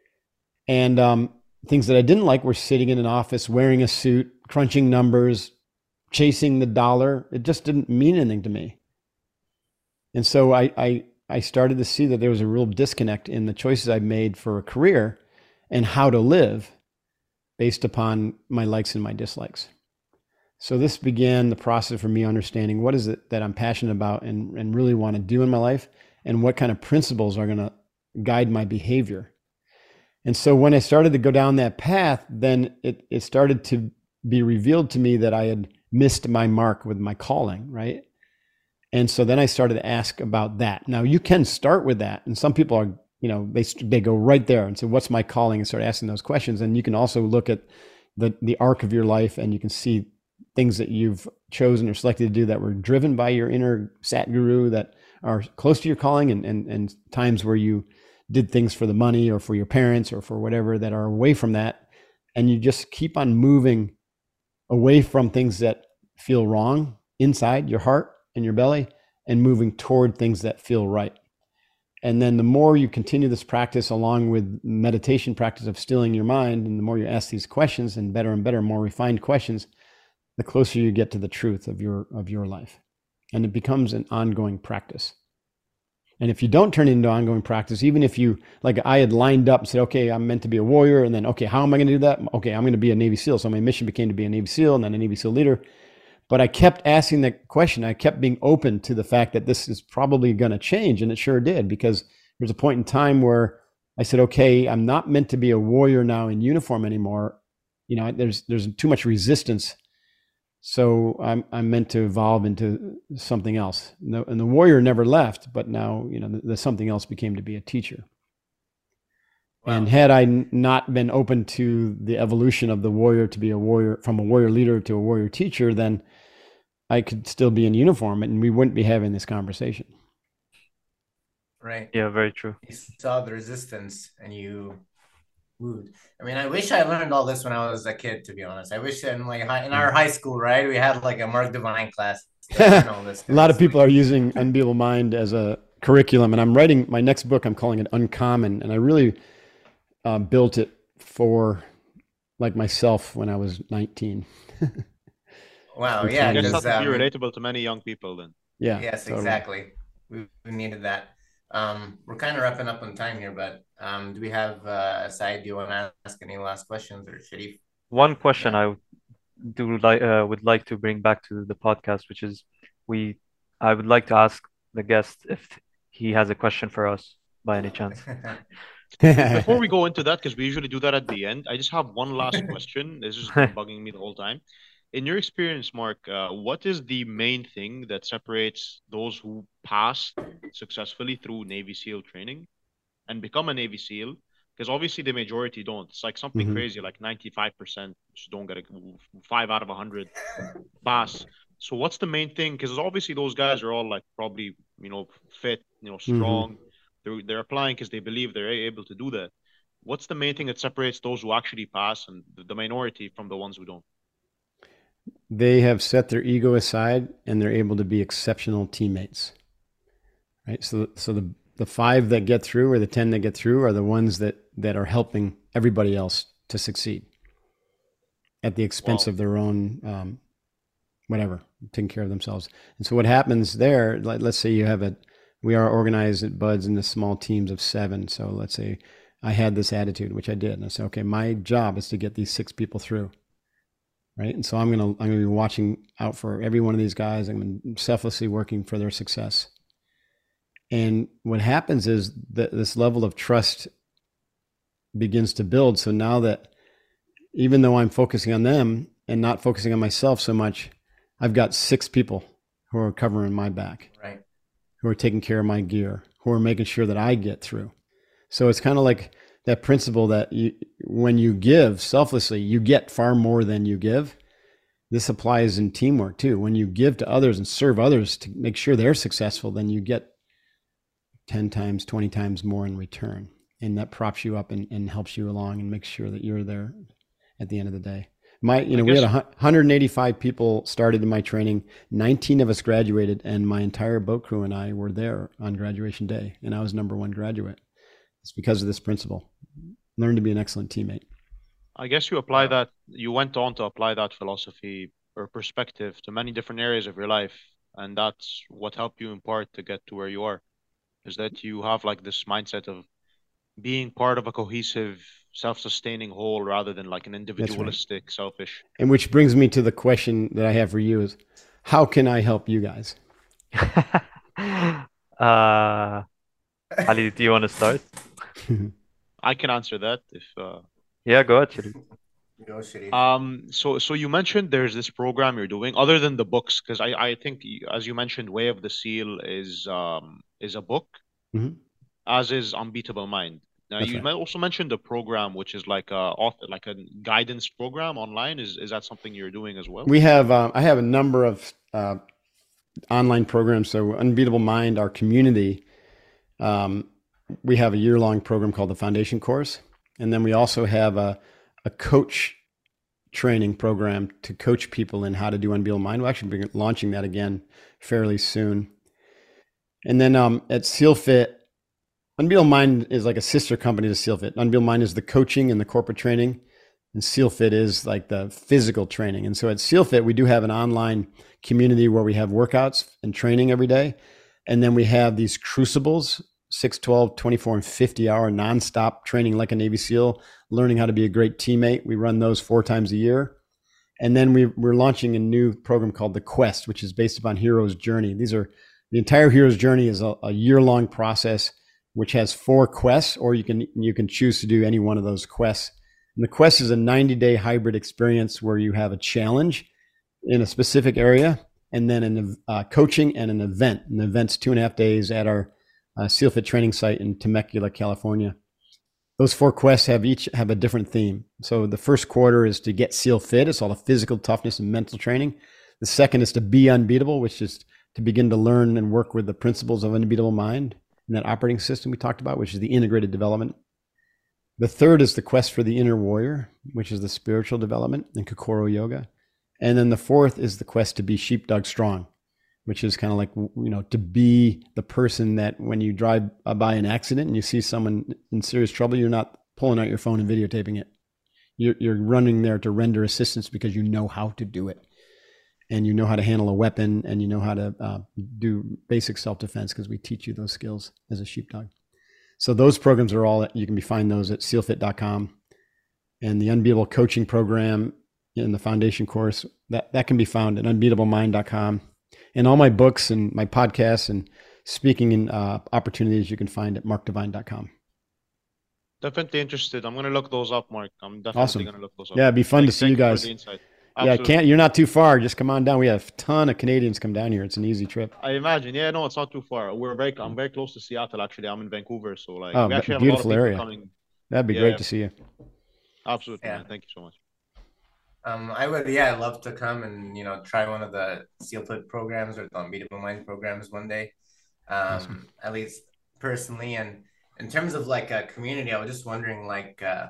[SPEAKER 1] And um, things that I didn't like were sitting in an office, wearing a suit, crunching numbers, chasing the dollar. It just didn't mean anything to me. And so I, I, I started to see that there was a real disconnect in the choices I made for a career and how to live based upon my likes and my dislikes. So this began the process for me understanding what is it that I'm passionate about and, and really want to do in my life, and what kind of principles are going to guide my behavior. And so when I started to go down that path, then it, it started to be revealed to me that I had missed my mark with my calling, right? And so then I started to ask about that. Now you can start with that. And some people are, you know, they they go right there and say, what's my calling? And start asking those questions. And you can also look at the, the arc of your life, and you can see things that you've chosen or selected to do that were driven by your inner Sat Guru, that are close to your calling, and, and, and times where you did things for the money or for your parents or for whatever that are away from that. And you just keep on moving away from things that feel wrong inside your heart and your belly, and moving toward things that feel right. And then the more you continue this practice along with meditation practice of stilling your mind, and the more you ask these questions, and better and better, more refined questions, the closer you get to the truth of your of your life. And it becomes an ongoing practice. And if you don't turn it into ongoing practice, even if you, like I had lined up and said, okay, I'm meant to be a warrior, and then, okay, how am I going to do that? Okay, I'm going to be a Navy SEAL. So my mission became to be a Navy SEAL, and then a Navy SEAL leader. But I kept asking that question. I kept being open to the fact that this is probably going to change. And it sure did, because there's a point in time where I said, okay, I'm not meant to be a warrior now in uniform anymore. You know, there's there's too much resistance. So I'm I'm meant to evolve into something else. And the, and the warrior never left, but now, you know, the, the something else became to be a teacher. Wow. And had I not been open to the evolution of the warrior to be a warrior, from a warrior leader to a warrior teacher, then I could still be in uniform and we wouldn't be having this conversation.
[SPEAKER 4] Right.
[SPEAKER 3] Yeah, very true.
[SPEAKER 4] You saw the resistance and you moved. I mean, I wish I learned all this when I was a kid, to be honest. I wish in like high, in our high school, right, we had like a Mark Divine class. All this
[SPEAKER 1] a lot of people are using Unbeatable Mind as a curriculum, and I'm writing my next book. I'm calling it Uncommon, and I really uh, built it for like myself when I was nineteen.
[SPEAKER 4] Wow, yeah,
[SPEAKER 5] I guess
[SPEAKER 4] because,
[SPEAKER 5] that would
[SPEAKER 4] um,
[SPEAKER 5] be relatable to many young people then.
[SPEAKER 1] Yeah.
[SPEAKER 4] Yes,
[SPEAKER 1] totally.
[SPEAKER 4] exactly. We, we needed that. Um, we're kind of wrapping up on time here, but um, do we have uh, Said? Do you want to ask any last questions, or Sharif?
[SPEAKER 3] One question yeah. I do like uh, would like to bring back to the podcast, which is we. I would like to ask the guest if he has a question for us by any chance.
[SPEAKER 5] Before we go into that, because we usually do that at the end, I just have one last question. This has been bugging me the whole time. In your experience, Mark, uh, what is the main thing that separates those who pass successfully through Navy SEAL training and become a Navy SEAL? Because obviously the majority don't. It's like something mm-hmm. crazy, like ninety-five percent just don't get a five out of one hundred pass. So what's the main thing? Because obviously those guys are all like probably, you know, fit, you know, strong. Mm-hmm. They're, they're applying because they believe they're able to do that. What's the main thing that separates those who actually pass and the minority from the ones who don't?
[SPEAKER 1] They have set their ego aside and they're able to be exceptional teammates, right? So, so the, the five that get through or the ten that get through are the ones that, that are helping everybody else to succeed at the expense wow. of their own, um, whatever, taking care of themselves. And so what happens there, like, let's say you have a, we are organized at Buds into small teams of seven. So let's say I had this attitude, which I did. And I said, okay, my job is to get these six people through. Right. And so I'm going to, I'm going to be watching out for every one of these guys. I'm going to be selflessly working for their success. And what happens is that this level of trust begins to build. So now that even though I'm focusing on them and not focusing on myself so much, I've got six people who are covering my back,
[SPEAKER 4] right?
[SPEAKER 1] Who are taking care of my gear, who are making sure that I get through. So it's kind of like that principle that you, when you give selflessly, you get far more than you give. This applies in teamwork too. When you give to others and serve others to make sure they're successful, then you get ten times, twenty times more in return. and that props you up and, and helps you along and makes sure that you're there at the end of the day. My, you know, we had one hundred eighty-five people started in my training. nineteen of us graduated, and my entire boat crew and I were there on graduation day, and I was number one graduate. It's because of this principle. Learn to be an excellent teammate.
[SPEAKER 5] I guess you apply that, you went on to apply that philosophy or perspective to many different areas of your life. And that's what helped you in part to get to where you are, is that you have like this mindset of being part of a cohesive, self-sustaining whole rather than like an individualistic, right. selfish.
[SPEAKER 1] And which brings me to the question that I have for you is, how can I help you guys?
[SPEAKER 3] uh, Ali, do you want to start?
[SPEAKER 5] I can answer that if... Uh...
[SPEAKER 3] Yeah, go ahead, Sharif.
[SPEAKER 4] Go, Sharif.
[SPEAKER 5] Um, so, so you mentioned there's this program you're doing other than the books, because I, I think, as you mentioned, Way of the Seal is um is a book,
[SPEAKER 1] mm-hmm.
[SPEAKER 5] as is Unbeatable Mind. Now,
[SPEAKER 1] That's
[SPEAKER 5] you
[SPEAKER 1] right.
[SPEAKER 5] also mentioned a program which is like a author, like a guidance program online. Is is that something you're doing as well?
[SPEAKER 1] We have, uh, I have a number of uh, online programs. So Unbeatable Mind, our community, um, we have a year-long program called the Foundation Course, and then we also have a a coach training program to coach people in how to do Unbeatable Mind. We'll actually be launching that again fairly soon. And then um, at SealFit, Unbeatable Mind is like a sister company to SealFit. Unbeatable Mind is the coaching and the corporate training, and SealFit is like the physical training. And so at SealFit, we do have an online community where we have workouts and training every day. And then we have these crucibles, six, twelve, twenty-four, and fifty hour nonstop training like a Navy SEAL, learning how to be a great teammate. We run those four times a year. And then we, we're launching a new program called The Quest, which is based upon Hero's Journey. These are, the entire Hero's Journey is a, a year-long process, which has four quests, or you can, you can choose to do any one of those quests. And the Quest is a ninety day hybrid experience where you have a challenge in a specific area, and then an uh, coaching and an event. And the event's two and a half days at our Uh, SealFit training site in Temecula, California. Those four quests have each have a different theme. So the first quarter is to get SEAL fit. It's all the physical toughness and mental training. The second is to be unbeatable, which is to begin to learn and work with the principles of Unbeatable Mind and that operating system we talked about, which is the integrated development. The third is the quest for the inner warrior, which is the spiritual development in Kokoro Yoga. And then the fourth is the quest to be sheepdog strong, which is kind of like, you know, to be the person that when you drive by an accident and you see someone in serious trouble, you're not pulling out your phone and videotaping it. You're, you're running there to render assistance because you know how to do it. And you know how to handle a weapon, and you know how to uh, do basic self-defense, because we teach you those skills as a sheepdog. So those programs are all, you can find those at seal fit dot com. And the Unbeatable Coaching Program in the Foundation Course, that, that can be found at unbeatable mind dot com. And all my books and my podcasts and speaking in uh, opportunities you can find at mark divine dot com.
[SPEAKER 5] Definitely interested. I'm going to look those up, Mark. I'm definitely
[SPEAKER 1] awesome.
[SPEAKER 5] going to look those up.
[SPEAKER 1] Yeah, it'd be fun
[SPEAKER 5] thank,
[SPEAKER 1] to see you guys.
[SPEAKER 5] For the insight.
[SPEAKER 1] Yeah, can't, you're not too far. Just come on down. We have a ton of Canadians come down here. It's an easy trip.
[SPEAKER 5] I imagine. Yeah, no, it's not too far. We're very, I'm very close to Seattle, actually. I'm in Vancouver. So, like,
[SPEAKER 1] oh,
[SPEAKER 5] we actually have
[SPEAKER 1] beautiful
[SPEAKER 5] a lot of
[SPEAKER 1] area.
[SPEAKER 5] Coming.
[SPEAKER 1] That'd be
[SPEAKER 5] yeah.
[SPEAKER 1] great to see you.
[SPEAKER 5] Absolutely,
[SPEAKER 4] yeah.
[SPEAKER 5] man. Thank you so much.
[SPEAKER 4] Um, I would, yeah, I'd love to come and, you know, try one of the SealFit programs or the Unbeatable Mind programs one day, um, awesome. At least personally. And in terms of like a community, I was just wondering, like, uh,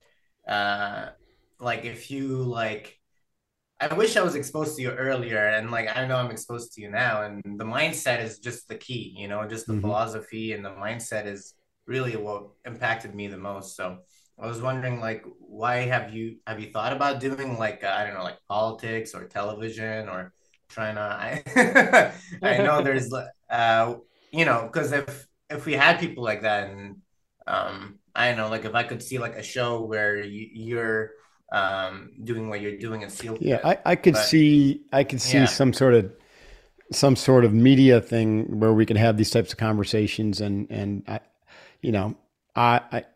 [SPEAKER 4] uh, like if you like, I wish I was exposed to you earlier, and like I know I'm exposed to you now, and the mindset is just the key, you know, just the mm-hmm. philosophy and the mindset is really what impacted me the most. So I was wondering, like, why have you have you thought about doing like uh, I don't know, like politics or television or trying to? I, I know there's uh you know, because if if we had people like that, and um I don't know, like if I could see like a show where you, you're um doing what you're doing in SealFit.
[SPEAKER 1] Yeah, I, I could but, see I could see yeah. some sort of some sort of media thing where we could have these types of conversations, and and I you know I I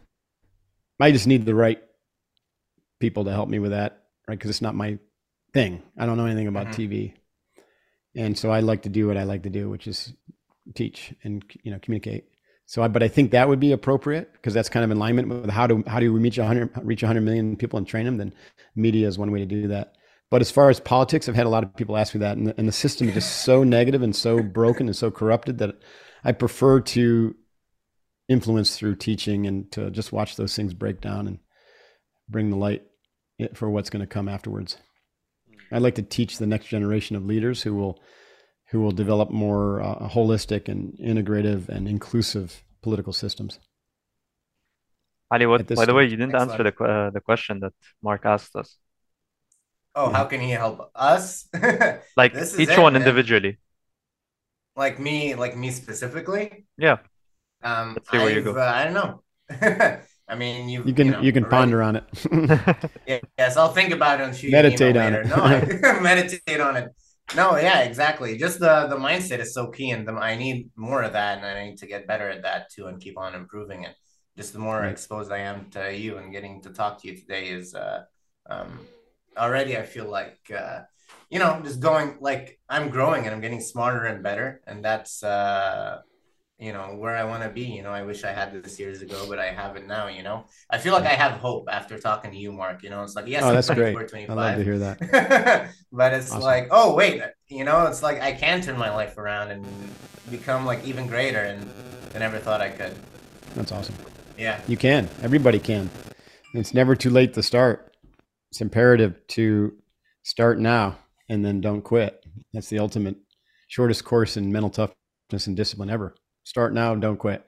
[SPEAKER 1] I just need the right people to help me with that, right? Because it's not my thing. I don't know anything about mm-hmm. T V, and so I like to do what I like to do, which is teach and, you know, communicate. So, I, but I think that would be appropriate, because that's kind of in alignment with how do how do we reach one hundred reach one hundred million people and train them. Then media is one way to do that. But as far as politics, I've had a lot of people ask me that, and the, and the system is just so negative and so broken and so corrupted that I prefer to influence through teaching and to just watch those things break down and bring the light for what's going to come afterwards. I'd like to teach the next generation of leaders who will who will develop more uh, holistic and integrative and inclusive political systems.
[SPEAKER 3] Ali, what, by the way, you didn't
[SPEAKER 4] Excellent.
[SPEAKER 3] answer the uh, the question that Mark asked us.
[SPEAKER 4] Oh, how can he help us?
[SPEAKER 3] Like
[SPEAKER 4] This is
[SPEAKER 3] each
[SPEAKER 4] it,
[SPEAKER 3] one
[SPEAKER 4] man.
[SPEAKER 3] individually.
[SPEAKER 4] Like me, like me specifically.
[SPEAKER 3] Yeah.
[SPEAKER 4] Um,
[SPEAKER 3] Let's see where you
[SPEAKER 4] I've,
[SPEAKER 3] go.
[SPEAKER 4] uh, I don't know. I mean, you've,
[SPEAKER 1] You can
[SPEAKER 4] you,
[SPEAKER 1] you,
[SPEAKER 4] know,
[SPEAKER 1] can
[SPEAKER 4] already-
[SPEAKER 1] ponder on it.
[SPEAKER 4] Yeah, yes, I'll think about it and shoot you an
[SPEAKER 1] Meditate
[SPEAKER 4] email
[SPEAKER 1] on
[SPEAKER 4] later.
[SPEAKER 1] it.
[SPEAKER 4] No, I meditate on it. No, yeah, exactly. Just the the mindset is so key, and the, I need more of that, and I need to get better at that too, and keep on improving it. Just the more
[SPEAKER 1] Right.
[SPEAKER 4] exposed I am to you and getting to talk to you today is uh, um, already I feel like uh, you know, just going like I'm growing and I'm getting smarter and better, and that's uh, you know, where I want to be. You know, I wish I had this years ago, but I have it now. You know, I feel like I have hope after talking to you, Mark. You know, it's like yes,
[SPEAKER 1] Oh,
[SPEAKER 4] I'm
[SPEAKER 1] that's great.
[SPEAKER 4] twenty-four,
[SPEAKER 1] I love to
[SPEAKER 4] twenty-five.
[SPEAKER 1] hear that.
[SPEAKER 4] But it's
[SPEAKER 1] Awesome.
[SPEAKER 4] like, oh wait, you know, it's like I can turn my life around and become like even greater, and I never thought I could.
[SPEAKER 1] That's awesome.
[SPEAKER 4] Yeah,
[SPEAKER 1] You can. Everybody can. It's never too late to start. It's imperative to start now and then don't quit. That's the ultimate shortest course in mental toughness and discipline ever. Start now, don't quit.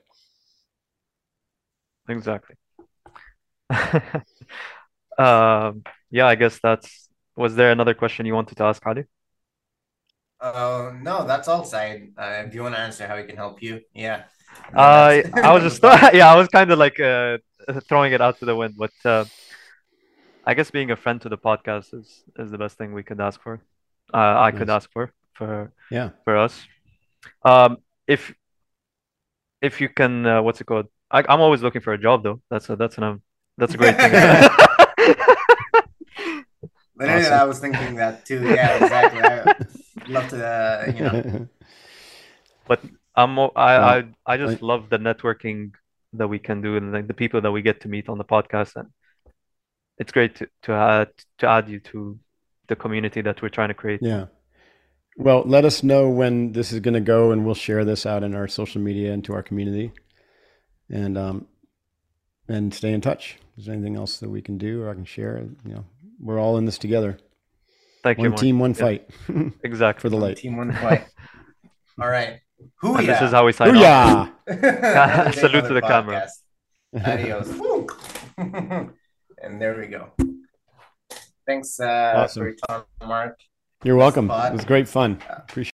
[SPEAKER 3] Exactly. Um, yeah, I guess that's. Was there another question you wanted to ask, Ali?
[SPEAKER 4] uh, no, that's all, Syed. Uh, if you want to answer how we can help you, yeah. No,
[SPEAKER 3] Uh,
[SPEAKER 4] that's-
[SPEAKER 3] I was just yeah, I was kind of like uh throwing it out to the wind, but uh, I guess being a friend to the podcast is is the best thing we could ask for. Uh, I could
[SPEAKER 1] Nice.
[SPEAKER 3] ask for for
[SPEAKER 1] Yeah.
[SPEAKER 3] for us. Um, if if you can, uh, what's it called? I, I'm always looking for a job though. That's a that's an um, that's a great thing.
[SPEAKER 4] Literally,
[SPEAKER 1] Awesome.
[SPEAKER 4] I was thinking that too. Yeah, exactly. I'd love to, uh, you know.
[SPEAKER 3] But I'm mo- I
[SPEAKER 1] Well,
[SPEAKER 3] I I just
[SPEAKER 1] I-
[SPEAKER 3] love the networking that we can do and like the people that we get to meet on the podcast, and it's great to to add to add you to the community that we're trying to create.
[SPEAKER 1] Yeah. Well, let us know when this is going to go, and we'll share this out in our social media and to our community, and um, and stay in touch. Is there anything else that we can do or I can share? You know, we're all in this together.
[SPEAKER 3] Thank you,
[SPEAKER 1] One
[SPEAKER 3] Mark.
[SPEAKER 1] team, one
[SPEAKER 3] Yeah,
[SPEAKER 1] fight
[SPEAKER 3] exactly.
[SPEAKER 1] for the light.
[SPEAKER 4] Team one fight. All right. Hoo
[SPEAKER 3] And this
[SPEAKER 4] yeah.
[SPEAKER 3] is how we sign off.
[SPEAKER 1] Booyah!
[SPEAKER 3] Salute to the camera.
[SPEAKER 4] Adios. Woo. And there we go. Thanks uh,
[SPEAKER 1] Awesome.
[SPEAKER 4] for your time, Mark.
[SPEAKER 1] You're welcome.
[SPEAKER 4] Spot.
[SPEAKER 1] It was great fun.
[SPEAKER 4] Yeah.
[SPEAKER 1] Appreciate